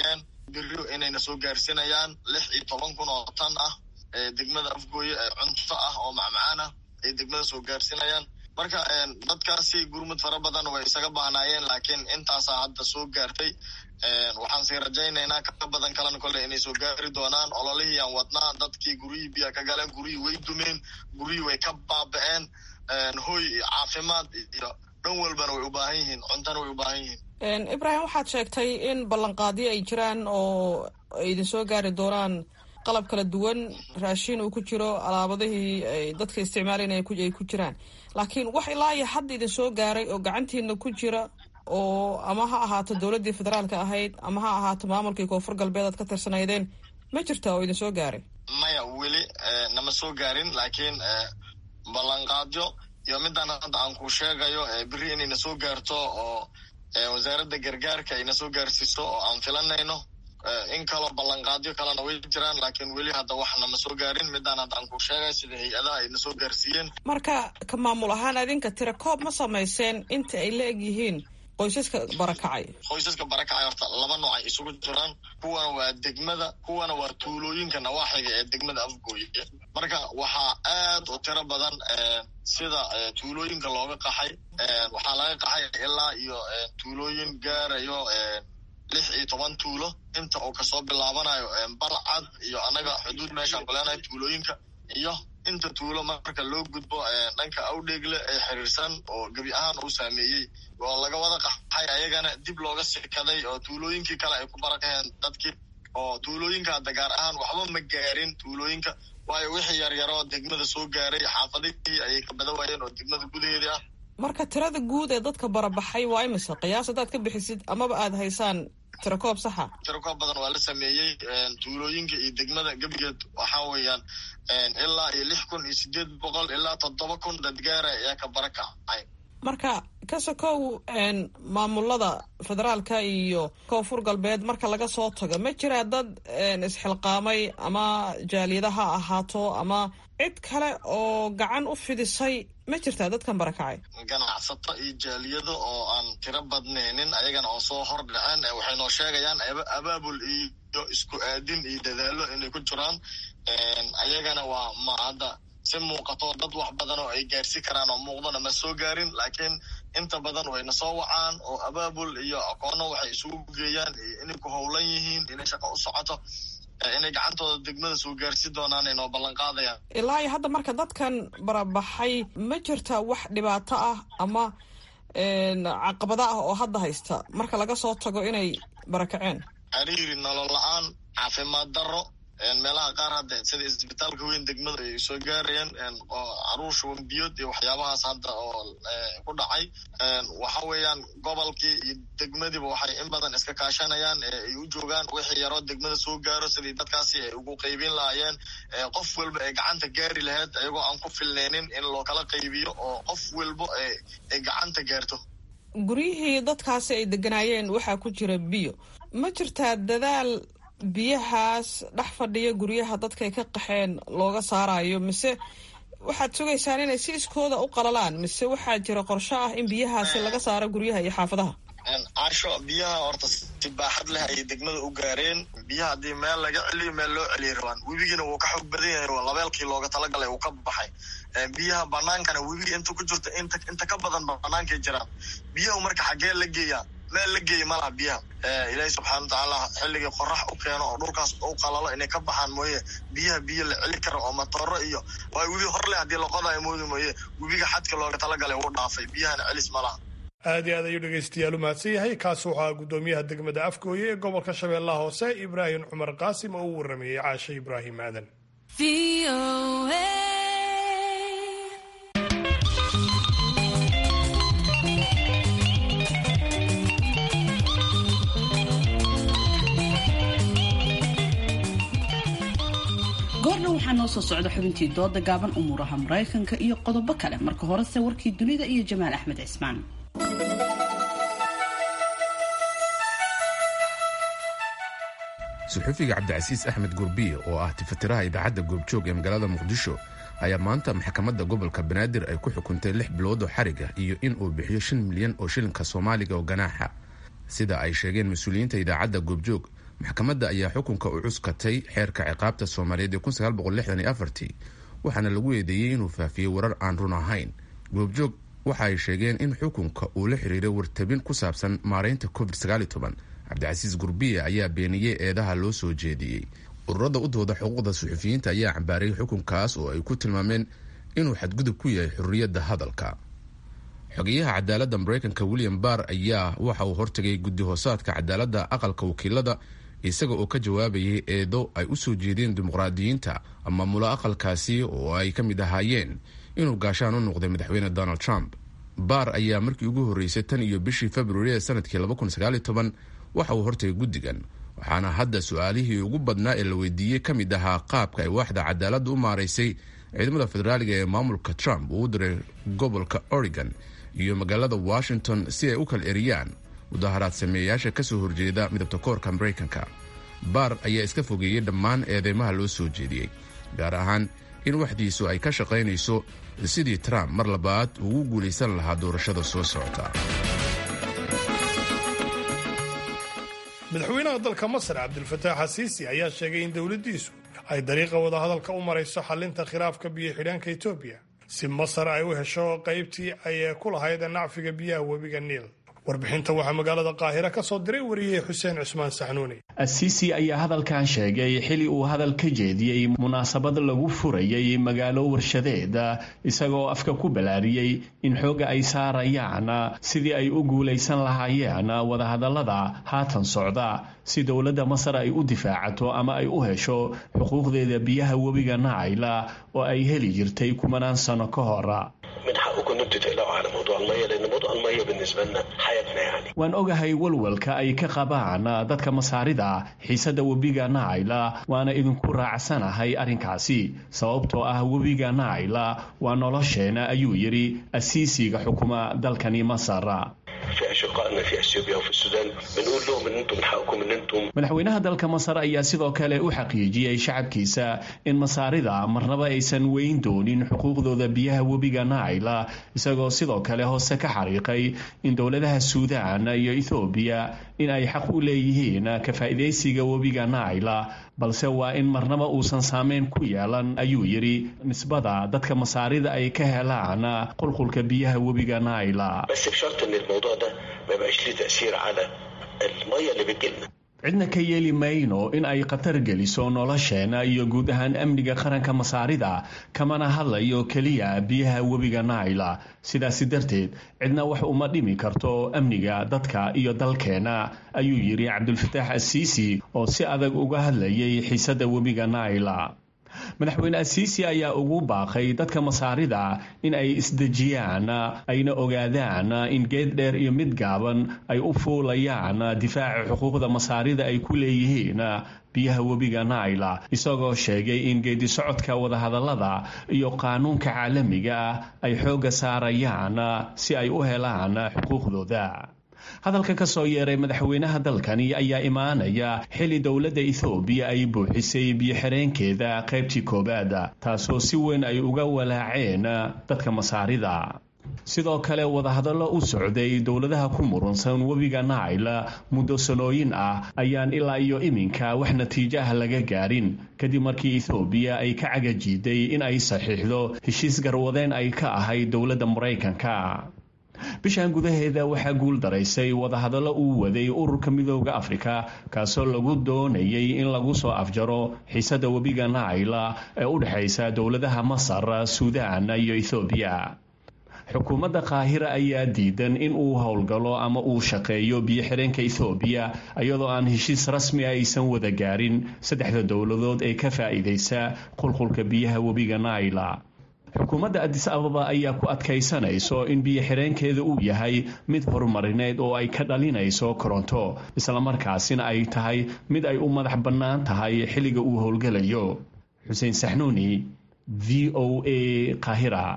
beriyo inayna soo gaarsinayaan 16,000 oo tan ah degmada Afgooye cunto ah oo macmacaan ah ay degmada soo gaarsinayaan. Marka dadkaasi gurmud fara badan way isaga baahnaayeen, laakiin intaasaa hadda soo gaartay. Waxaan sii rajaynaynaa ka badan kalena kole inay soo gaari doonaan. Ololihii aan wadnaa, dadkii guryihii biyaa ka galeen, guryihii way dumeen, guryihii way ka baaba'een, hoy iyo caafimaad iyo dhan walbana way u baahan yihiin, cuntana way u baahan yihiin. Ibrahim, waxaad sheegtay in ballanqaadyo ay jiraan oo ay idin soo gaari doonaan qalab kala duwan, raashin uu ku jiro, alaabadihii ay dadka isticmaalayeen ay ku jiraan, laakiin wax ilaa iyo hadda idin soo gaaray oo gacantiina ku jira oo ama ha ahaato dowladdii federaalka ahayd ama ha ahaato maamulkii koonfur galbeed aad ka tirsanaydeen ma jirta oo idin soo gaaray? Maya, weli nama soo gaarin, laakiin ballanqaadyo iyo midaan hadda aan ku sheegayo beri inayna soo gaarto oo wasaaradda gargaarka ayna soo gaarsiiso oo aan filanayno. In kaloo ballanqaadyo kalena way jiraan, laakiin weli hadda wax nama soo gaarin. midaan hadda aan ku sheegay sida hay-adaha ayna soo gaarsiiyeen. Marka ka maamul ahaan adinka tira koob ma samayseen inta ay la eg yihiin qoysaska barakacay? Qoysaska barakacay horta laba nooc ay isugu jiraan. kuwana waa degmada, kuwana waa tuulooyinka nawaaxiga ee degmada Afgooye. Marka waxaa aad u tiro badan sida tuulooyinka looga qaxay. Waxaa laga qaxay ilaa iyo tuulooyin gaarayo 16 tuulo inta oo kasoo bilaabanayo Balcad iyo anaga xuduud meeshaan ku leenahay tuulooyinka, iyo inta tuulo marka loo gudbo dhanka Awdheegle ee xiriirsan oo gebi ahaan uu saameeyey oo laga wada qaxay, ayagana dib looga sikaday oo tuulooyinkii kale ay ku barakayeen dadkii. oo tuulooyinka hadda gaar ahaan waxba ma gaarin tuulooyinka, waayo wixii yaryaroo degmada soo gaaray xaafadihii ayay ka badan waayeen oo degmada gudaheedii ah. Marka tirada guud ee dadka barabaxay waa imise? Qiyaas haddaad ka bixisid amaba aad haysaan tirakoob saxa? Tirakoob badan waa la sameeyey. Tuulooyinka iyo degmada gebigeed waxaa weeyaan ilaa iyo 6,800 ilaa 7,000 dad gaara ayaa ka barakacay. Marka ka sokow maamulada federaalka iyo koonfur galbeed marka laga soo tago, ma jiraa dad isxilqaamay ama jaaliyada ha ahaato ama cid kale oo gacan u fidisay ma jirtaa dadkan barakacay? Ganacsato iyo jaaliyado oo aan tiro badnaynin ayagana oo soo hor dhaceen waxay noo sheegayaan abaabul iyo isku aadin iyo dadaalo inay ku jiraan. Ayagana waa ma hadda si muuqato dad wax badan oo ay gaarsi karaan oo muuqdana ma soo gaarin, laakiin inta badan wayna soo wacaan oo abaabul iyo aqoono waxay isugu geeyaan inay ku howlan yihiin inay shaqo u socoto, inay gacantooda degmada soo gaarsi doonaan inoo ballan qaadayaan. Ilaa iyo hadda marka dadkan barabaxay ma jirta wax dhibaato ah ama caqabada ah oo hadda haysta marka laga soo tago inay barakaceen? Xiriiri, nolol la-aan, caafimaad darro, meelaha qaar hadda sida isbitaalka weyn degmada ay soo gaarayeen oo caruur shuban biyood iyo waxyaabahaas hadda oo ku dhacay. waxa weeyaan gobolkii iyo degmadiiba waxay in badan iska kaashanayaan ay u joogaan wixii yaroo degmada soo gaaro sidii dadkaasi ay ugu qaybin lahaayeen. qof walba ay gacanta gaari lahayd ayagoo aan ku filnaynin in loo kala qaybiyo oo qof walba ay gacanta gaarto. Guryihii dadkaasi ay deganaayeen waxaa ku jira biyo. Ma jirtaa dadaal biyahaas dhex fadhiya guryaha dadkay ka qaxeen looga saarayo, mise waxaad sugaysaan inay si iskooda u qalalaan, mise waxaa jira qorshe ah in biyahaasi laga saaro guryaha iyo xaafadaha? Caasho, biyaha horta si baaxad leh ayay degmada u gaareen. biyaha haddii meel laga celiyo meel loo celiyo rabaan. webigiina wuu ka xoog badan yahay, waa labeelkii looga talagalay uu ka baxay. biyaha banaankana webiga inta ku jirta inta ka badan banaankay jiraan. biyaha marka xaggee la geeyaa? meel la geeya malaha biyaha. ilaahay subxaana watacaala xilligii qorax u keeno oo dhulkaas u qalalo inay ka baxaan mooye biyo la celi karo oo matooro iyo waa webi horle haddii laqodayo moodi mooye webiga xadka looga talagalay uu dhaafay, biyahana celis malaha. aad iyo aad ayuu dhegaystayaal u mahadsan yahay. kaas waxaa guddoomiyaha degmada Afgooye ee gobolka Shabeellaha Hoose Ibraahim Cumar Qaasim oo u waramayay Caashe Ibraahim Aadan. goorna waxaa noo soo socda xubintii dooda gaaban, umuuraha Maraykanka iyo qodobo kale. marka horese warkii dunida iyo Jamaal Axmed Cismaan. suxufiga cabdicasiis axmed gurbiye oo ah tifatiraha idaacadda goobjoog ee magaalada muqdisho ayaa maanta maxkamadda gobolka banaadir ay ku xukuntay 6 bilood oo xariga iyo in uu bixiyo 5 milyan oo shilinka Soomaaliga oo ganaaxa. sida ay sheegeen mas-uuliyiinta idaacadda goobjoog, maxkamadda ayaa xukunka u cuskatay xeerka ciqaabta soomaaliyeed ee waxaana lagu eedeeyey inuu faafiyey warar aan run ahayn. goobjoog waxa ay sheegeen in xukunka uu la xiriiray wartabin ku saabsan maaraynta covid-19. cabdicasiis gurbiye ayaa beeniyey eedaha loo soo jeediyey. ururada u dooda xuquuqda suxufiyiinta ayaa cambaaray xukunkaas oo ay ku tilmaameen inuu xadgudub ku yahay xurriyadda hadalka. xogeyaha cadaaladda maraykanka William Barr ayaa waxa uu hortagay guddi hoosaadka cadaaladda aqalka wakiilada isaga oo ka jawaabayay eedo ay u soo jeedeen dimuqraadiyiinta maamula aqalkaasi oo ay ka mid ahaayeen inuu gaashaan u noqday madaxweyne Donald Trump. Barr ayaa markii ugu horreysay tan iyo bishii February ee sanadkii 2019 waxa uu hortagay guddigan, waxaana hadda su-aalihii ugu badnaa ee la weydiiyey ka mid ahaa qaabka ay waaxda cadaaladda u maaraysay ciidamada federaaliga ee maamulka Trump uu diray gobolka Oregon iyo magaalada Washington si ay u kala eriyaan mudaharaad sameeyayaasha ka soo horjeeda midabta koorka Mareykanka. Barr ayaa iska fogeeyey dhammaan eedeymaha loo soo jeediyey, gaar ahaan in waxdiisu ay ka shaqaynayso sidii Trump mar labaad ugu guulaysan lahaa doorashada soo socota. madaxweynaha dalka Masar Cabdilfataax Asiisi ayaa sheegay in dowladdiisu ay dariiqa wadahadalka u marayso xalinta khilaafka biyo-xidhaanka Itoobiya si Masar ay u hesho qaybtii ay ku lahayd nacfiga biyaha webiga Niil. warbixinta waxaa magaalada Qaahira ka soo diray wariyay Xuseen Cusmaan Saxnuuni. Asiisi ayaa hadalkan sheegay xili uu hadal ka jeediyey munaasabad lagu furayay magaalo warshadeed, isagoo afka ku balaariyay in xooga ay saarayaan sidii ay u guulaysan lahaayeen wadahadalada haatan socda si dowladda Masar ay u difaacato ama ay u hesho xuquuqdeeda biyaha webiga Nile oo ay heli jirtay kumanaan sano ka hor. waan ogahay walwalka ay ka qabaan dadka Masaarida xiisada webiga Nile, waana idinku raacsanahay arrinkaasi sababtoo ah webiga Nile waa nolosheena, ayuu yiri Asiisiga xukuma dalkani Masar. madaxweynaha dalka Masar ayaa sidoo kale u xaqiijiyay shacabkiisa in Masaarida marnaba aysan weyn doonin xuquuqdooda biyaha webiga Nile, isagoo sidoo kale hoose ka xariiqay in dowladaha Suudaan iyo Ethiopia in ay xaq u leeyihiin ka faa'iideysiga webiga Nile, balse waa in marnaba uusan saameyn ku yeelan, ayuu yiri nisbada dadka Masaarida ay ka helaan qulqulka biyaha webiga Nile. cidna ka yeeli mayno in ay khatar geliso nolosheena iyo guud ahaan amniga qaranka Masaarida, kamana hadlayo keliya biyaha webiga Nile. sidaasi darteed cidna wax uma dhimi karto amniga dadka iyo dalkeena, ayuu yiri Cabdilfataax Asiisi oo si adag uga hadlayay xiisada webiga Nile. madaxweyne Asiisi ayaa ugu baaqay dadka Masaarida in ay isdejiyaan, ayna ogaadaan in geed dheer iyo mid gaaban ay u fuulayaan difaaca xuquuqda Masaarida ay ku leeyihiin biyaha webiga Nile, isagoo sheegay in geedi socodka wadahadalada iyo qaanuunka caalamiga ah ay xooga saarayaan si ay u helaan xuquuqdooda. hadalka ka soo yeeray madaxweynaha dalkani ayaa imaanaya xili dowladda Ethiopia ay buuxisay biyo-xireenkeeda qaybtii koobaad, taasoo si weyn ay uga walaaceen dadka Masaarida. sidoo kale wadahadallo u socday dowladaha ku murunsan webiga Nile muddo sanooyin ah ayaan ilaa iyo iminka wax natiijo ah laga gaarin, kadib markii Ethiopia ay ka cagajiiday in ay saxiixdo heshiis garwadeen ay ka ahayd dowladda Mareykanka. bishan gudaheeda waxaa guul daraysay wadahadallo uu waday ururka midowga Afrika, kaasoo lagu doonayay in lagu soo afjaro xiisada webiga Nile ee u dhaxaysa dowladaha Masar, Suudaan iyo Ethiopia. xukuumadda Qaahira ayaa diidan in uu howlgalo ama uu shaqeeyo biyo-xireenka Ethiopia iyadoo aan heshiis rasmi ah aysan wada gaarin saddexda dowladood ee ka faa'iideysa qulqulka biyaha webiga Nile. xukuumadda Addis Ababa ayaa ku adkaysanayso in biyo-xireenkeeda uu yahay mid horumarineed oo ay ka dhalinayso koronto, isla markaasina ay tahay mid ay u madax bannaan tahay xilliga uu howlgalayo. Xuseen Saxnuuni, VOA, Qaahira.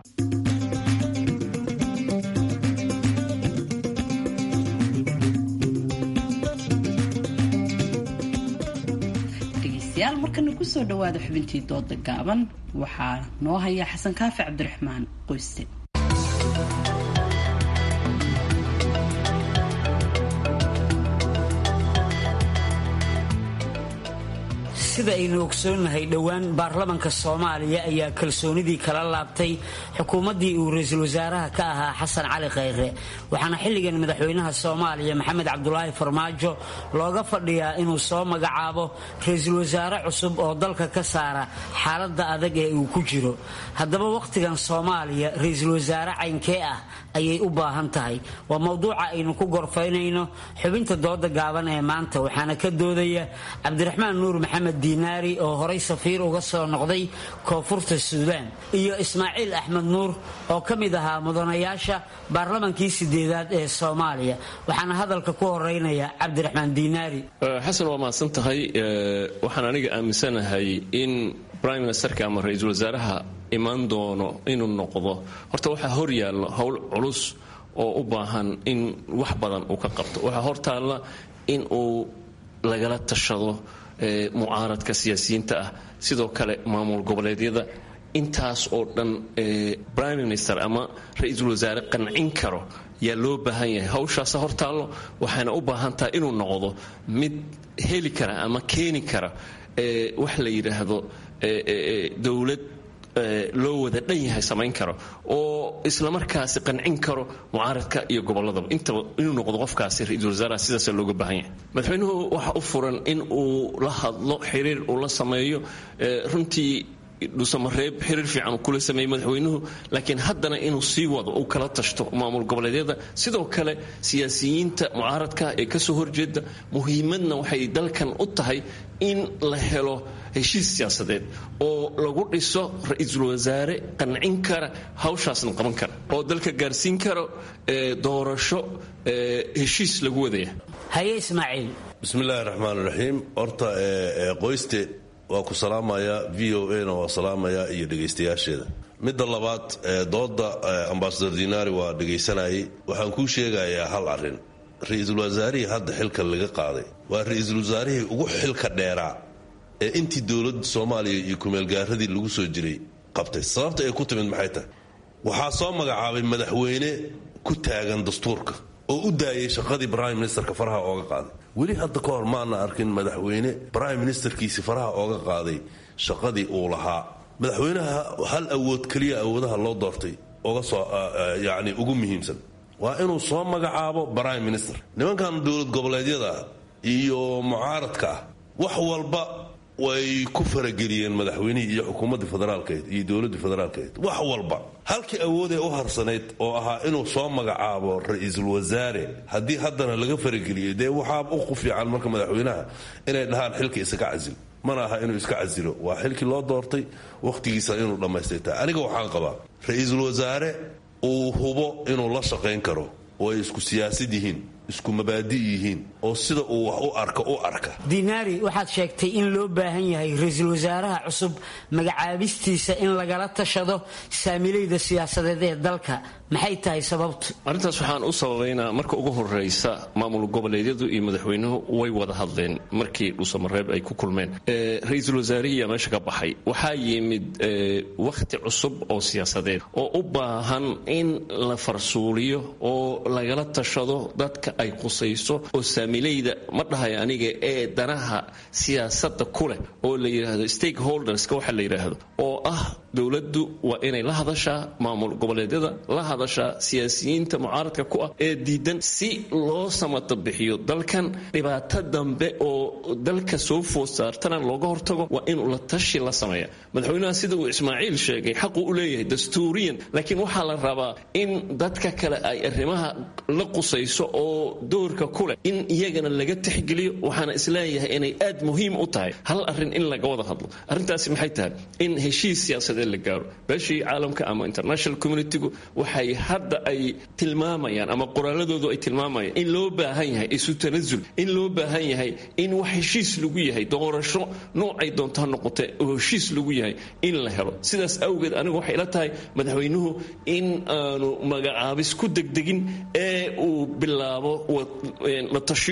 markana ku soo dhawaada xubintii dooda gaaban, waxaa noo haya Xasan Kaafi Cabdiraxmaan Qoyste. sida aynu ogsoonnahay dhowaan baarlamanka soomaaliya ayaa kalsoonidii kala laabtay xukuumaddii uu ra-iisul wasaaraha ka ahaa xasan cali khayre waxaana xilligan madaxweynaha soomaaliya maxamed cabdulaahi farmaajo looga fadhiyaa inuu soo magacaabo ra-iisul wasaare cusub oo dalka ka saara xaaladda adag ee uu ku jiro haddaba wakhtigan soomaaliya ra-iisul wasaare caynkee ah ayay u baahan tahay waa mowduuca aynu ku gorfaynayno xubinta dooda gaaban ee maanta waxaana ka doodaya cabdiraxmaan nuur maxamed diinaari oo horay safiir uga soo noqday koonfurta suudaan iyo ismaaciil axmed nuur oo ka mid ahaa mudanayaasha baarlamankii 8aad ee soomaaliya waxaana hadalka ku horeynaya cabdiraxmaan diinaari. xasan waa mahadsan tahay waxaan aniga aaminsanahay in prime ministerka ama ra-iisul wasaaraha imaan doono inuu noqdo horta waxaa hor yaalla howl culus oo u baahan in wax badan uu ka qabto waxaa hortaalla in uu lagala tashado mucaaradka siyaasiyiinta ah sidoo kale maamul goboleedyada intaas oo dhan prime minister ama ra-iisul wasaare qancin karo yaa loo baahan yahay hawshaasa hortaallo waxayna u baahan tahay inuu noqdo mid heli kara ama keeni kara wax la yidhaahdo dowlad loo wada dhan yahay samayn karo oo islamarkaasi qancin karo mucaaradka iyo gobolladaba intaba inuu noqdo qofkaasi ra-iisul wasaaraha sidaasa looga baahan yahay madaxweynuhu waxa u furan in uu la hadlo xiriir uu la sameeyo runtii dhuusamareeb xiriir fiican kula sameeyey madaxweynuhu laakiin haddana inuu sii wado uu kala tashto maamul goboleedyada sidoo kale siyaasiyiinta mucaaradka ee kasoo horjeeda muhiimadna waxay dalkan u tahay in la helo heshiis siyaasadeed oo lagu dhiso ra-iisul wasaare qancin kara hawshaasna qaban kara oo dalka gaarsiin karo doorasho heshiis lagu wadaya. haye ismaaciil. bismillaahi raxmaan raxiim horta qoyste waa ku salaamayaa v o a na waa salaamayaa iyo dhegaystayaasheeda midda labaad dooda ambasador dinaari waa dhegaysanayay waxaan kuu sheegayaa hal arrin ra-iisul wasaarihii hadda xilka laga qaaday waa ra-iisul wasaarihii ugu xilka dheeraa ee intii dowladda soomaaliya iyo kumeelgaaradii lagu soo jiray qabtay sababta ay ku timid maxay tahay waxaa soo magacaabay madaxweyne ku taagan dastuurka oo u daayay shaqadii prime ministerka faraha ooga qaaday weli hadda ka hor maana arkin madaxweyne prime ministerkiisi faraha ooga qaaday shaqadii uu lahaa madaxweynaha hal awood keliya awoodaha loo doortay oga soo yacni ugu muhiimsan waa inuu soo magacaabo prime minister nimankan dowlad goboleedyada iyo mucaaradka ah wax walba way ku farageliyeen madaxweynihii iyo xukuumaddii federaalkeed iyo dowladdii federaalkeed wax walba halkii awoodee u harsanayd oo ahaa inuu soo magacaabo ra-iisul wasaare haddii haddana laga farageliyey dee waxaa u fiican marka madaxweynaha inay dhahaan xilka isaga casil mana aha inuu iska casilo waa xilkii loo doortay wakhtigiisa inuu dhammaystirtaa aniga waxaan qabaa ra-iisul wasaare uu hubo inuu la shaqayn karo oo ay isku siyaasad yihiin isku mabaadi yihiin oo sida uu wax u arka dinaari waxaad sheegtay in loo baahan yahay ra-iisul wasaaraha cusub magacaabistiisa in lagala tashado saamilayda siyaasadeed ee dalka maxay tahay sababtu arrintaas waxaan u sababaynaa marka ugu horreysa maamul goboleedyadu iyo madaxweynuhu way wada hadleen markii dhuusamareeb ay ku kulmeen ra-iisul wasaarihiiyaa meesha ka baxay waxaa yimid wakhti cusub oo siyaasadeed oo u baahan in la farsuuliyo oo lagala tashado dadka ay qusayso oo saamilayda ma dhahay aniga ee danaha siyaasadda ku leh oo la yidhaahdo stakeholderska waxa la yidhaahdo oo ah dowladdu waa inay la hadashaa maamul goboleedyada la hadashaa siyaasiyiinta mucaaradka ku ah ee diidan si loo samata bixiyo dalkan dhibaato dambe oo dalka soo food saartana looga hortago waa inuu la tashi la sameeya madaxweynaha sida uu ismaaciil sheegay xaquu u leeyahay dastuuriyan laakiin waxaa la rabaa in dadka kale ay arrimaha la qusayso oo doorka ku leh in iyagana laga tixgeliyo waxaana isleeyahay inay aad muhiim u tahay hal arrin in laga wada hadlo arrintaasi maxay tahay in heshiis siyaasadeed la gaaro beeshii caalamka ama international communitygu waxay hadda ay tilmaamayaan ama qoraaladoodu ay tilmaamayaan in loo baahan yahay isu tanasul in loo baahan yahay in wax heshiis lagu yahay doorasho noocay doontaa noqotee oo heshiis lagu yahay in la helo sidaas awgeed anigu waxay ila tahay madaxweynuhu in aanu magacaabis ku degdegin ee uu bilaabo la tashiyo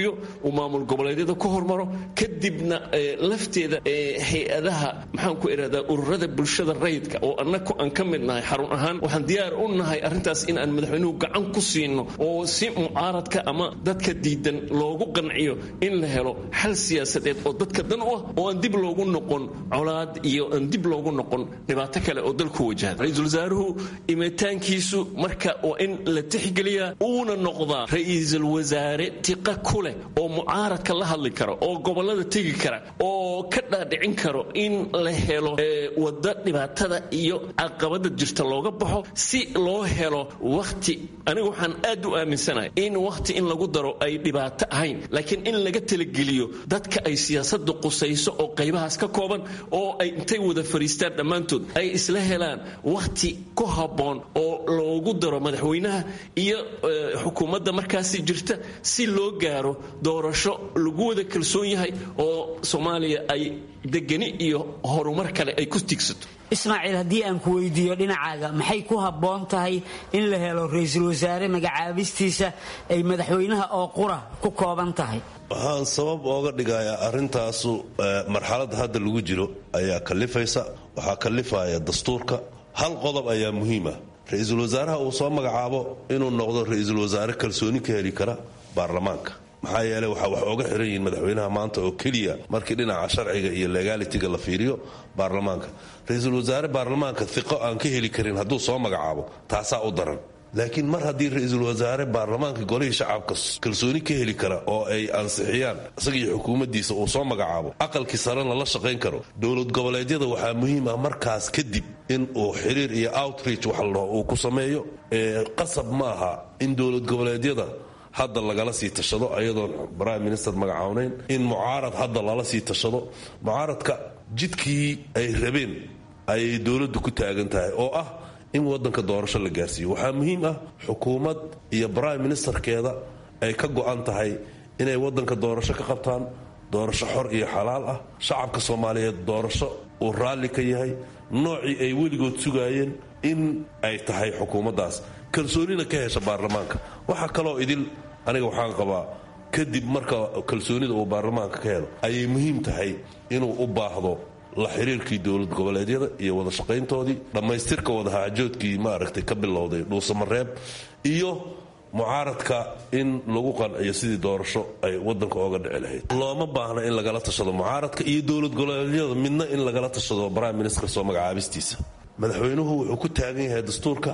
buuxiyo uu maamul goboleedyada ku hormaro kadibna lafteeda hay-adaha maxaan ku idhahdaa ururada bulshada rayidka oo annagu aan ka mid nahay xarun ahaan waxaan diyaar u nahay arrintaas in aan madaxweynuhu gacan ku siino oo si mucaaradka ama dadka diidan loogu qanciyo in la helo xal siyaasadeed oo dadka dan u ah oo aan dib loogu noqon colaad iyo aan dib loogu noqon dhibaato kale oo dalku wajahda ra-iisul wasaaruhu imitaankiisu marka waa in la tixgeliyaa uuna noqdaa ra-iisul wasaare tiqa ku leh oo mucaaradka la hadli karo oo gobolada tegi kara oo ka dhaadhicin karo in la helo wadda dhibaatada iyo caqabada jirta looga baxo si loo helo wakhti anigu waxaan aad u aaminsanahay in wakhti in lagu daro ay dhibaato ahayn laakiin in laga talageliyo dadka ay siyaasadda qusayso oo qaybahaas ka kooban oo ay intay wada fariistaan dhammaantood ay isla helaan wakhti ku habboon oo loogu daro madaxweynaha iyo xukuumadda markaasi jirta si loo gaaro doorasho lagu wada kalsoon yahay oo Soomaaliya ay degani iyo horumar kale ay ku tigsato. Ismaaciil, haddii aan ku weydiiyo dhinacaaga maxay ku habboon tahay in la helo ra-iisul wasaare magacaabistiisa ay madaxweynaha oo qura ku kooban tahay? waxaan sabab ooga dhigayaa arrintaasu marxaladda hadda lagu jiro ayaa kalifaysa waxaa kalifaya dastuurka hal qodob ayaa muhiima ra-iisul wasaaraha uu soo magacaabo inuu noqdo ra-iisul wasaare kalsooni ka heli kara baarlamaanka maxaa yeelay waxaa wax ooga xiran yihiin madaxweynaha maanta oo keliya markii dhinaca sharciga iyo legalitiga la fiiriyo baarlamaanka ra-iisul wasaare baarlamaanka hiqo aan ka heli karin hadduu soo magacaabo taasaa u daran laakiin mar haddii ra-iisul wasaare baarlamaanka golihii shacabka kalsooni ka heli kara oo ay ansixiyaan isagii xukuumaddiisa uu soo magacaabo aqalkii sarena la shaqayn karo dowlad goboleedyada waxaa muhiim ah markaas kadib in uu xiriir iyo outreach wax la dhaho uu ku sameeyo qasab ma aha in dowlad goboleedyada hadda lagala sii tashado ayadoon prime minister magacawnayn in mucaarad hadda lala sii tashado mucaaradka jidkii ay rabeen ayay dowladdu ku taagan tahay oo ah in wadanka doorasho la gaarsiiyo waxaa muhiim ah xukuumad iyo prime ministerkeeda ay ka go'an tahay inay wadanka doorasho ka qabtaan doorasho xor iyo xalaal ah shacabka Soomaaliyeed doorasho uu raalli ka yahay noocii ay weligood sugaayeen in ay tahay xukuumaddaas kalsoonina ka hesha baarlamaanka waxa kaloo idil aniga waxaan qabaa kadib marka kalsoonida uu baarlamaanka ka helo ayay muhiim tahay inuu u baahdo la xiriirkii dowlad goboleedyada iyo wada shaqayntoodii dhammaystirka wadahajoodkii maaragtay ka bilowday dhuusamareeb iyo mucaaradka in lagu qanciyo sidii doorasho ay wadanka ooga dhici lahayd looma baahna in lagala tashado mucaaradka iyo dowlad goboleedyada midna in lagala tashado prime minister soo magacaabistiisa madaxweynuhu wuxuu ku taagan yahay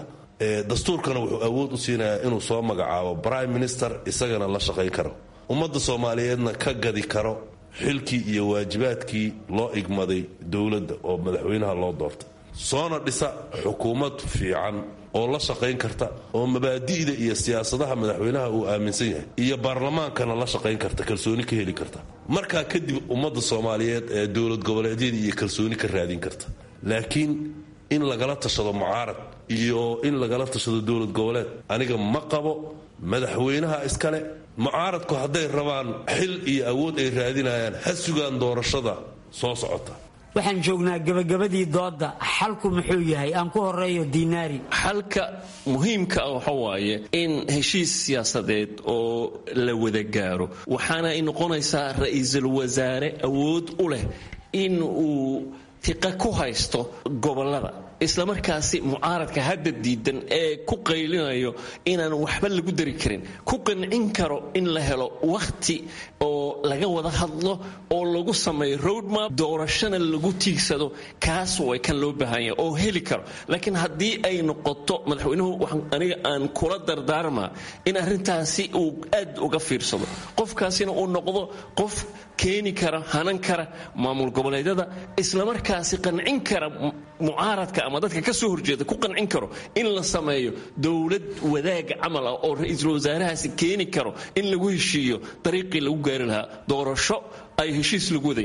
dastuurkana wuxuu awood u siinayaa inuu soo magacaabo prime minister isagana la shaqayn karo ummadda Soomaaliyeedna ka gadi karo xilkii iyo waajibaadkii loo igmaday dowladda oo madaxweynaha loo doortay soona dhisa xukuumad fiican oo la shaqayn karta oo mabaadi'da iyo siyaasadaha madaxweynaha uu aaminsan yahay iyo baarlamaankana la shaqayn karta kalsooni ka heli karta markaa kadib ummadda Soomaaliyeed ee dowlad goboleedyada iyo kalsooni ka raadin karta laakiin in lagala tashado mucaarad iyo in lagala tashado dowlad goboleed aniga ma qabo madaxweynaha iskale mucaaradku hadday rabaan xil iyo awood ay raadinayaan ha sugaan doorashada soo socota waxaan joognaa gabagabadii dooda xalku muxuu yahay aan ku horeeyo Diinaari xalka muhiimka ah waxa waaye in heshiis siyaasadeed oo la wada gaaro waxaana ay noqonaysaa ra'iisul wasaare awood u leh in uu tiqa ku haysto gobolada isla markaasi mucaaradka hadda diidan ee ku qaylinayo inaan waxba lagu dari karin ku qancin karo in la helo waqti oo laga wada hadlo oo lagu sameeyo roadmap doorashana lagu tiigsado kaas way kan loo baahan yahay oo heli karo laakiin haddii ay noqoto madaxweynuhu waxaan aniga aan kula dardaarmaa in arrintaasi uu aad uga fiirsado qofkaasina uu noqdo qof keeni kara hanan kara maamul goboleedyada isla markaasi qancin kara mucaaradka ama dadka ka soo horjeeda ku qancin karo in la sameeyo dowlad wadaag camal ah oo ra'iisul wasaarahaasi keeni karo in lagu heshiiyo dariiqii lagu gaari lahaa doorasho ay heshiis lagu wadaya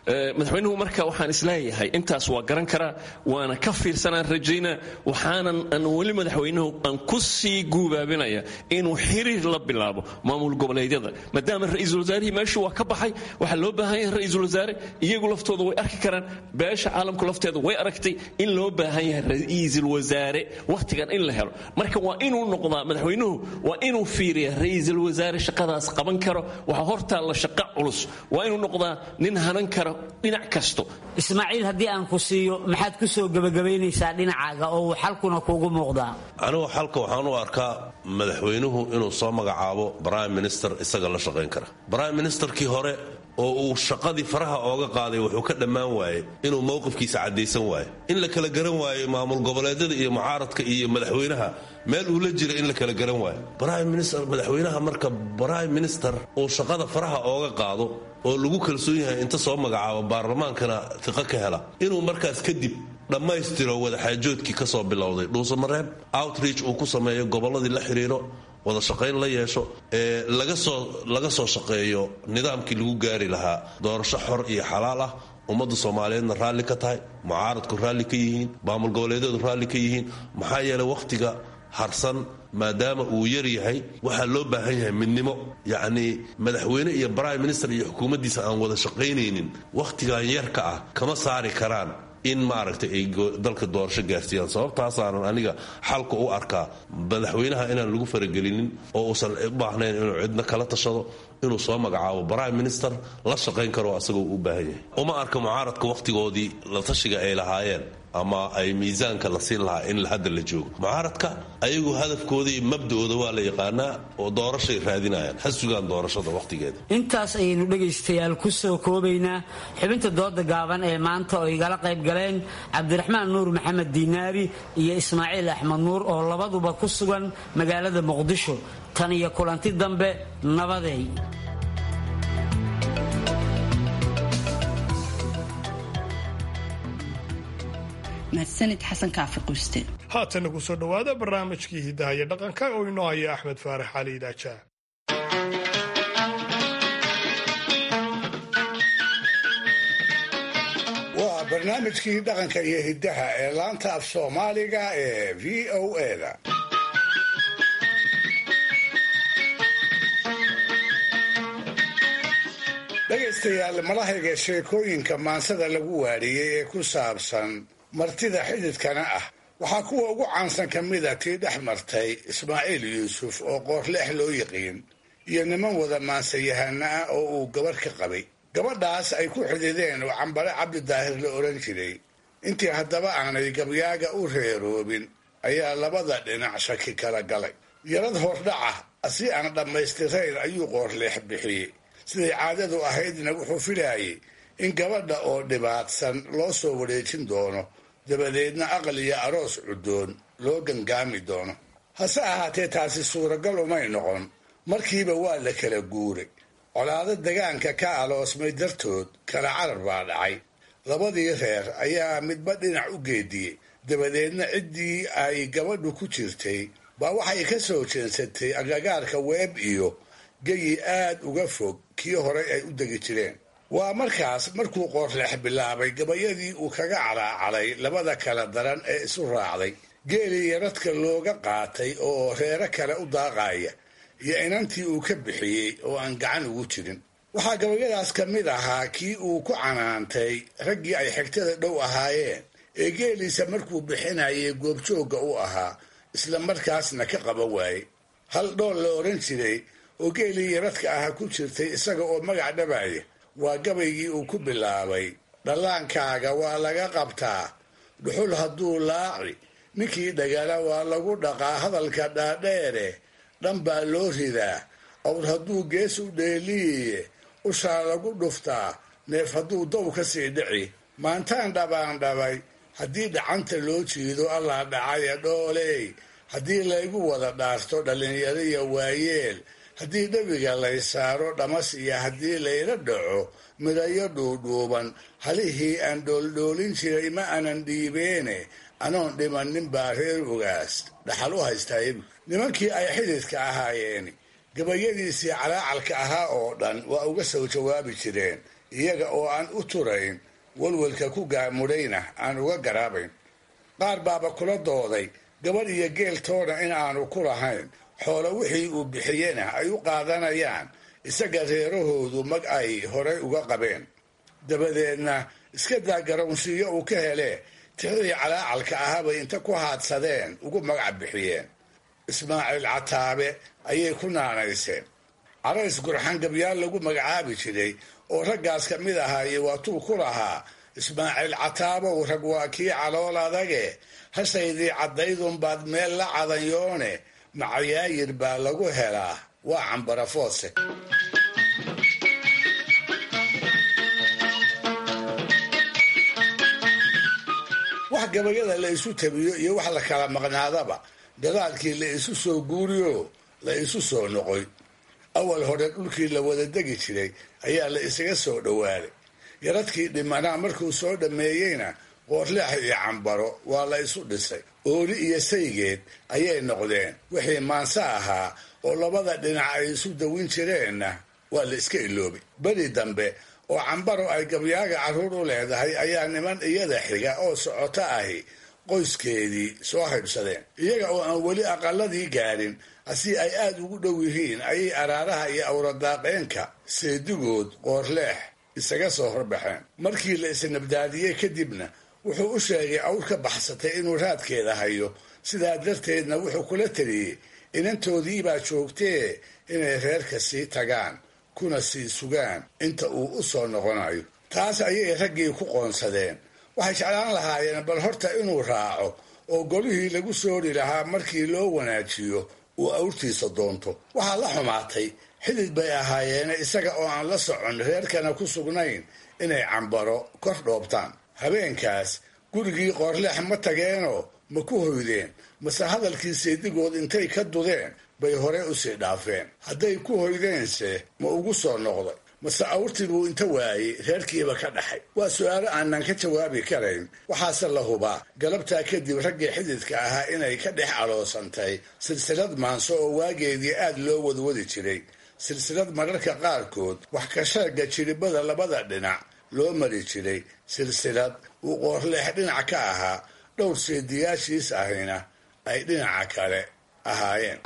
madaxweynuhu marka waxaan isleeyahay intaas waa garan karaa waana ka fiirsanaan rajaynaa waxaanan aan weli madaxweynuhu aan ku sii guubaabinaya inuu xiriir la bilaabo maamul goboleedyada maadaama ra-iisul wasaarihii meeshuu waa ka baxay waxaa loo baahan yahay ra-iisul wasaare iyagu laftooda way arki karaan beesha caalamku lafteeda way aragtay in loo baahan yahay ra-iisul wasaare wakhtigan in la helo marka waa inuu noqdaa madaxweynuhu waa inuu fiiriya ra-iisul wasaare shaqadaas qaban karo waxaa hortaalla shaqo culus waa inuu noqdaa nin hanan karo dhinac kasto. Ismaaciil haddii aan ku siiyo maxaad ku soo gabagabaynaysaa dhinacaaga oo uu xalkuna kuugu muuqdaa? anigu xalka waxaan u arkaa madaxweynuhu inuu soo magacaabo prime minister isaga la shaqayn kara. prime ministerkii hore oo uu shaqadii faraha ooga qaaday wuxuu ka dhammaan waayey inuu mowqifkiisa caddaysan waayo in la kala garan waayo maamul goboleedyada iyo mucaaradka iyo madaxweynaha meel uu la jira in la kala garan waayo madaxweynaha marka prime minister uu shaqada faraha ooga qaado oo lagu kalsoon yahay inta soo magacaabo baarlamaankana tiqo ka hela inuu markaas kadib dhammaystiro wadaxaajoodkii ka soo bilowday dhuusamareeb outreach uu ku sameeyo gobolladii la xiriiro wada shaqayn la yeesho laga soo shaqeeyo nidaamkii lagu gaari lahaa doorasho xor iyo xalaal ah ummadda soomaaliyeedna raalli ka tahay mucaaradku raalli ka yihiin maamul goboleedyadu raalli ka yihiin maxaa yeelay wakhtiga harsan maadaama uu yar yahay waxaa loo baahan yahay midnimo yacnii madaxweyne iyo prime minister iyo xukuumaddiisa aan wada shaqaynaynin wakhtigan yarka ah kama saari karaan in maaragtay ay dalka doorasho gaarsiiyaan sababtaasaanan aniga xalka u arkaa madaxweynaha inaan lagu faragelinin oo uusan u baahnayn inuu cidna kala tashado inuu soo magacaabo prime minister la shaqayn karo asagoo u baahan yahay uma arka mucaaradka wakhtigoodii la tashiga ay lahaayeen ama ay miisaanka la siin lahaa in hadda la joogo mucaaradka ayagu hadafkooda iyo mabda'ooda waa la yaqaanaa oo doorashay raadinayaan ha sugaan doorashada wakhtigeeda. intaas ayaynu dhegaystayaal ku soo koobaynaa xubinta dooda gaaban ee maanta oo igala qayb galeen cabdiraxmaan nuur maxamed diinaari iyo ismaaciil axmed nuur oo labaduba ku sugan magaalada muqdisho. tan iyo kulanti dambe nabadeey. haatana ku soo dhowaada barnaamijkii hidaha iyo dhaqanka oo inoo haya axmed faarax cali idaaja. waa barnaamijkii dhaqanka iyo hidaha ee laanta af soomaaliga ee v o a-da. dhegaystayaal malahayga sheekooyinka maansada lagu waariyey ee ku saabsan martida xididkana ah waxaa kuwa ugu caansan ka mida tii dhex martay ismaaciil yuusuf oo qoorleex loo yiqiin iyo niman wada maansayahana ah oo uu gabadh ka qabay gabadhaas ay ku xidideen oo cambare cabdidaahir la odhan jiray intii haddaba aanay gabyaaga u reeroobin ayaa labada dhinac shaki kala galay yarad hordhaca si aan dhammaystirayn ayuu qoorleex bixiyey siday caadadu ahaydna wuxuu filaayay in gabadha oo dhibaatsan loo soo wareejin doono dabadeedna aqal iyo aroos cuddoon loo gangaami doono hase ahaatee taasi suuragal umay noqon markiiba waa la kala guuray colaado degaanka ka aloosmay dartood kala carar baa dhacay labadii reer ayaa midba dhinac u geediyey dabadeedna ciddii ay gabadhu ku jirtay baa waxay ka soo jeensatay agagaarka weeb iyo geyi aad uga fog kii horay ay u degi jireen waa markaas markuu qoorleex bilaabay gabayadii uu kaga calaacalay labada kala daran ee isu raacday geelii yaradka looga qaatay oo reero kale u daaqaya iyo inantii uu ka bixiyey oo aan gacan ugu jirin waxaa gabayadaas ka mid ahaa kii uu ku canaantay raggii ay xigtada dhow ahaayeen ee geeliisa markuu bixinayay goobjoogga u ahaa isla markaasna ka qaban waayey hal dhool la odhan jiray oo geelii yaradka aha ku jirtay isaga oo magac dhabaya waa gabaygii uu ku bilaabay dhallaankaaga waa laga qabtaa dhuxul hadduu laaci ninkii dhagala waa lagu dhaqaa hadalka dhaadheere dhan baa loo ridaa awr hadduu gees u dheeliye ushaa lagu dhuftaa neef hadduu dow ka sii dhici maantaan dhabaan dhabay haddii dhacanta loo jiido allaa dhacaya dhooley haddii laygu wada dhaarto dhallinyariya waayeel haddii dhabiga lay saaro dhamas iyo haddii layla dhaco midayo dhuudhuuban halihii aan dhooldhoolin jiray ma aanan dhiibeene anoon dhimannin baa reer ogaas dhaxal u haystaayabu nimankii ay xididka ahaayeen gabayadiisii calaacalka ahaa oo dhan waa uga soo jawaabi jireen iyaga oo aan u turayn walwalka ku gaamudhayna aan uga garaabayn. qaar baaba kula dooday gabadh iyo geeltoona in aanu ku lahayn, xoolo wixii uu bixiyena ay u qaadanayaan isaga reerahoodu mag ay horay uga qabeen. dabadeedna iska daa garownshiyo uu ka hele tixdii calaacalka ahabay inta ku haadsadeen ugu magac bixiyeen. ismaaciil cataabe ayay ku naanayseen. carays gurxan gabyaal lagu magacaabi jiray oo raggaas ka mid ahaaye waatuu ku lahaa, ismaaciil cataabow rag waa kii calool adage, hashaydii caddaydunbaad meel la cadanyoone, macayaayir baa lagu helaa waa cambarafoose. wax gabayada la isu tabiyo iyo wax la kala maqnaadaba dadaalkii la isu soo guuriyo la isu soo noqoy. awal hore dhulkii la wada degi jiray ayaa la isaga soo dhowaaday. yaradkii dhimanaa markuu soo dhammeeyeyna qoorleex iyo cambaro waa la isu dhisay. ooli iyo saygeed ayay noqdeen. wixii maanse ahaa oo labada dhinac ay isu dawin jireenna waa la iska iloobay. beri dambe oo cambaro ay gabyaaga carruur u leedahay ayaa niman iyada xiga oo socoto ahi qoyskeedii soo haybsadeen. iyaga oo aan weli aqaladii gaadhin hasi ay aad ugu dhow yihiin ayay araaraha iyo awradaaqeenka seedigood qoorleex isaga soo horbaxeen. markii la isnabdaadiyey kadibna wuxuu u sheegay awr ka baxsatay inuu raadkeeda hayo, sidaa darteedna wuxuu kula taliyey inantoodiibaa joogtee inay reerka sii tagaan kuna sii sugaan inta uu u soo noqonayo. taas ayay raggii ku qoonsadeen. waxay jeclaan lahaayeen bal horta inuu raaco oo golihii lagu soori lahaa markii loo wanaajiyo uu awrtiisa doonto. waxaa la xumaatay xidid bay ahaayeene isaga oo aan la socon reerkana ku sugnayn inay cambaro kor dhoobtaan. habeenkaas gurigii qoorleex ma tageenoo ma ku hoydeen, mase hadalkii seedigood intay ka dudeen bay hore usii dhaafeen. hadday ku hoydeense ma ugu soo noqday, mase awrtibuu inta waayey reerkiiba ka dhaxay? waa su-aalo aanan ka jawaabi karayn. waxaase la hubaa galabtaa kadib raggii xididka ahaa inay ka dhex aloosantay silsilad maanso oo waageedii aad loo wadwadi jiray. silsilad mararka qaarkood wax ka sheega jiribada labada dhinac loo mari jiray. silsilad uu qoorleex dhinac ka ahaa, dhowr seediyaashiis ahina ay dhinaca kale ahaayeen.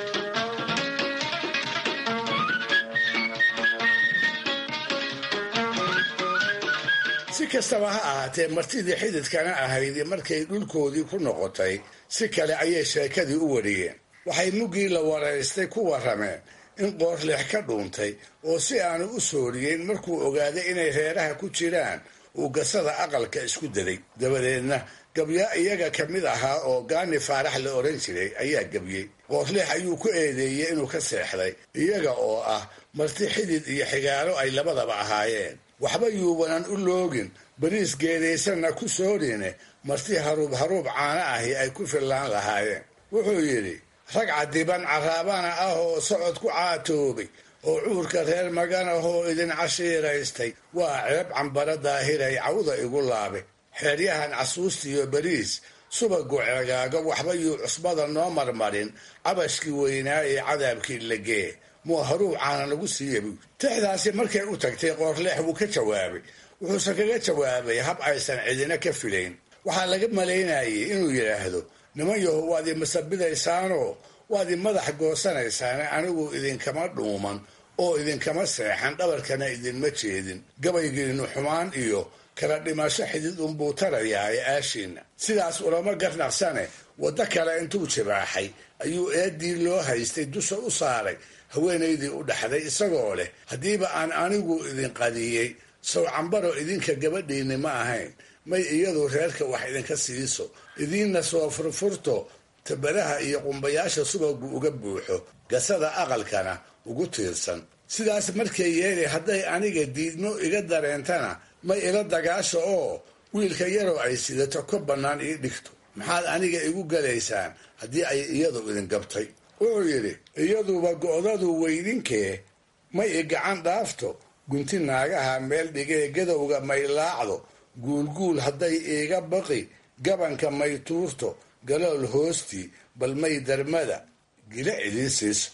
si kastaba ha ahaatee martidii xididkana ahayd markay dhulkoodii ku noqotay si kale ayay sheekadii u wariyeen. waxay muggii la waraystay ku warrameen in qoorleex ka dhuuntay oo si aanu u sooriyeyn markuu ogaaday inay reeraha ku jiraan uu gasada aqalka isku daday. dabadeedna gabyaa iyaga ka mid ahaa oo gaani faarax la oran jiray ayaa gabyey. qoorleex ayuu ku eedeeyey inuu ka seexday, iyaga oo ah marti xidid iyo xigaalo ay labadaba ahaayeen. waxba yuubanan u loogin, bariis geedaysanna ku soorine marti haruub caana ahi ay ku fillaan lahaayeen. wuxuu yidhi, rag cadiban caraabana ah oo socod ku caatoobay oo cuurka reer magan ahoo idin cashiiraystay, waa ceeb cambaro daahiray cawda igu laabe. xeeryahan casuustiyo bariis subagu ceegaaga waxba yuu cusbada noo marmarin, cabashkii weynaa ee cadaabkii lagee muu haruub caana lagu siiya buud. tixdaasi markay u tagtay qoorleex wuu ka jawaabay. wuxuuse kaga jawaabay hab aysan cidina ka filayn. waxaa laga malaynayay inuu yidhaahdo, niman yaho waad i masabidaysaanoo waad i madax goosanaysaane anigu idinkama dhuuman oo idinkama seexan, dhabarkana idinma jeedin. gabaygiinu xumaan iyo kala dhimasho xidid unbuu tarayaa ee aashiinna. sidaas ulama garnaqsane waddo kale intuu jibaaxay ayuu eeddii loo haystay dusha u saaray haweenaydii u dhaxday isagoo leh, haddiiba aan anigu idin qadiyey sow cambaro idinka gabadhiinni ma ahayn, may iyadu reerka wax idinka siiso, idiinna soo furfurto tabaraha iyo qumbayaasha subagu uga buuxo, gasada aqalkana ugu tiirsan. sidaas markay yeeli hadday aniga diidmo iga dareentana may ila dagaasho oo wiilka yaroo ay sidato ka bannaan ii dhigto. maxaad aniga igu galaysaan haddii ay iyadu idin gabtay? wuxuu yidhi, iyaduba go'dadu weydinkee may i gacan dhaafto, gunti naagaha meel dhigee gadowga may laacdo, guulguul hadday iiga baqi gabanka may tuurto, galool hoostii bal may darmada gila idiin siiso.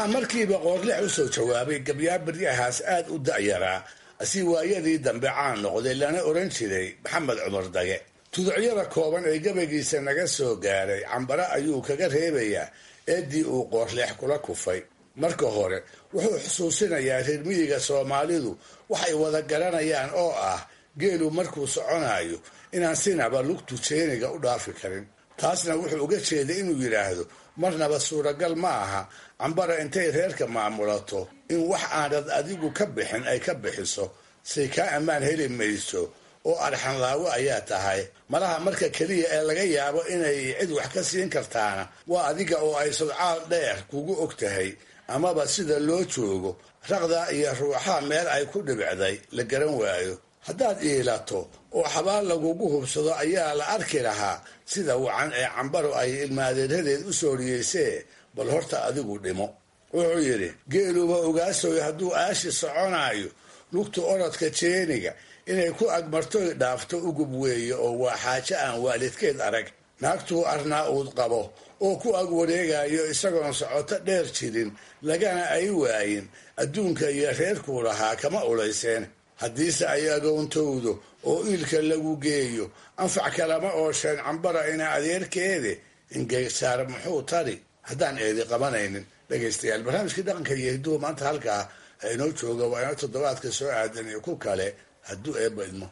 waxaa markiiba qoorlex u soo jawaabay gabyaa baryahaas aad u da'yaraa si waayadii dambe caan noqday lana oran jiray maxamed cumar dage tuducyada kooban ee gabaygiisa naga soo gaaray cambare ayuu kaga reebayaa eeddii uu qoorleex kula kufay marka hore wuxuu xusuusinayaa reer miyiga soomaalidu waxay wada garanayaan oo ah geelu markuu soconayo inaan sinaba lugtu jeeniga u dhaafi karin taasna wuxuu uga jeeday inuu yidhaahdo marnaba suuragal ma aha cambara intay reerka maamulato in wax aanad adigu ka bixin ay ka bixiso say kaa ammaan heli mayso oo arxanlaawo ayaa tahay malaha marka keliya ee laga yaabo inay cid wax ka siin kartaana waa adiga oo ay sodcaal dheer kugu og tahay amaba sida loo joogo raqda iyo ruuxaa meel ay ku dhibicday la garan waayo haddaad iilato oo xabaal lagugu hubsado ayaa la arki lahaa sida wacan ee cambaro ay ilmaadeeradeed u sooriyeysee bal horta adigu dhimo wuxuu yidhi geeluba ogaasoy hadduu aashi soconaayo lugta orodka jeeniga inay ku agmartoy dhaafto ugub weeye oo waa xaajo aan waalidkeed arag naagtuu arnaa uud qabo oo ku ag wareegayo isagoon socoto dheer jirin lagana ay waayin adduunka iyo reerkuu lahaa kama ulayseen haddiise ay agoontowdo oo iilka lagu geeyo anfac kalama oosheen cambara ina adeerkeede ingeysaar muxuu tari haddaan eedi qabanaynin dhegaystayaal barnaamijkii dhaqanka iyo hidduhu maanta halkaa inoo jooga waa ina toddobaadka soo aadan iyo ku kale hadduu eebba idmo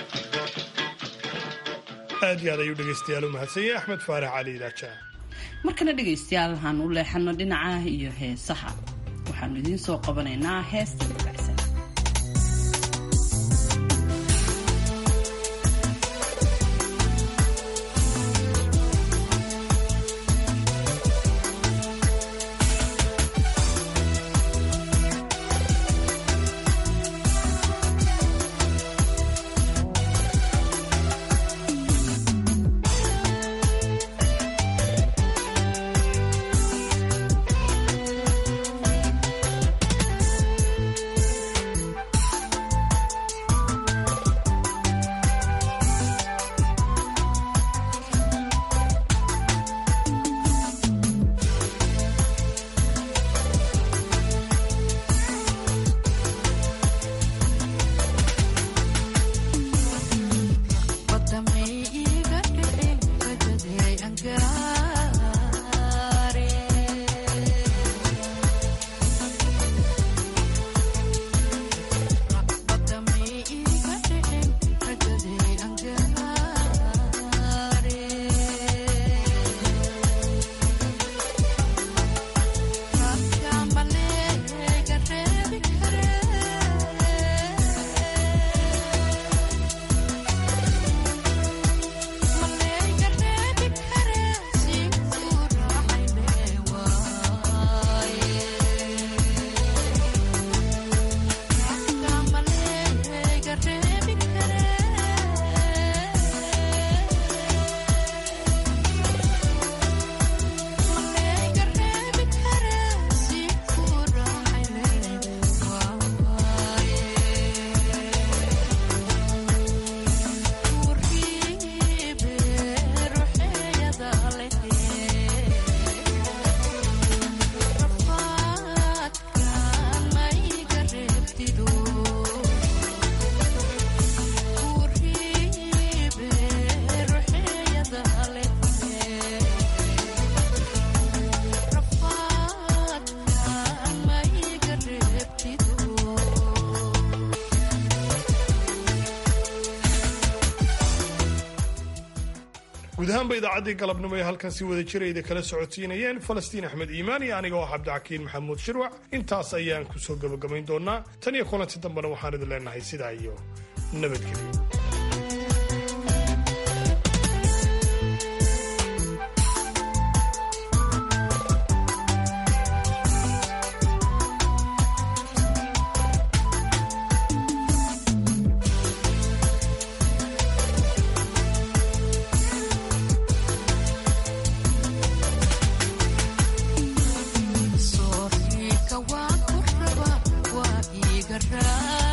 aad iyo aad ayuu dhegaystayaal u mahadsanyay axmed faarax cali ilaaja markana dhegaystayaal waxaan u leexano dhinaca iyo heesaha waxaanu idiin soo qabanaynaa heesta dabacsan guud ahaanba idaacaddii galabnimo ee halkan si wada jirayda kala socodsiinayeen falastiin axmed iimaan iyo aniga oo cabdixakiin maxamuud shirwac intaas ayaan ku soo gabagabayn doonaa tan iyo kulanti dambena waxaan idin leenahay sidaa iyo nabadgelyo. Soorika waan ku rabaa waa iiga raa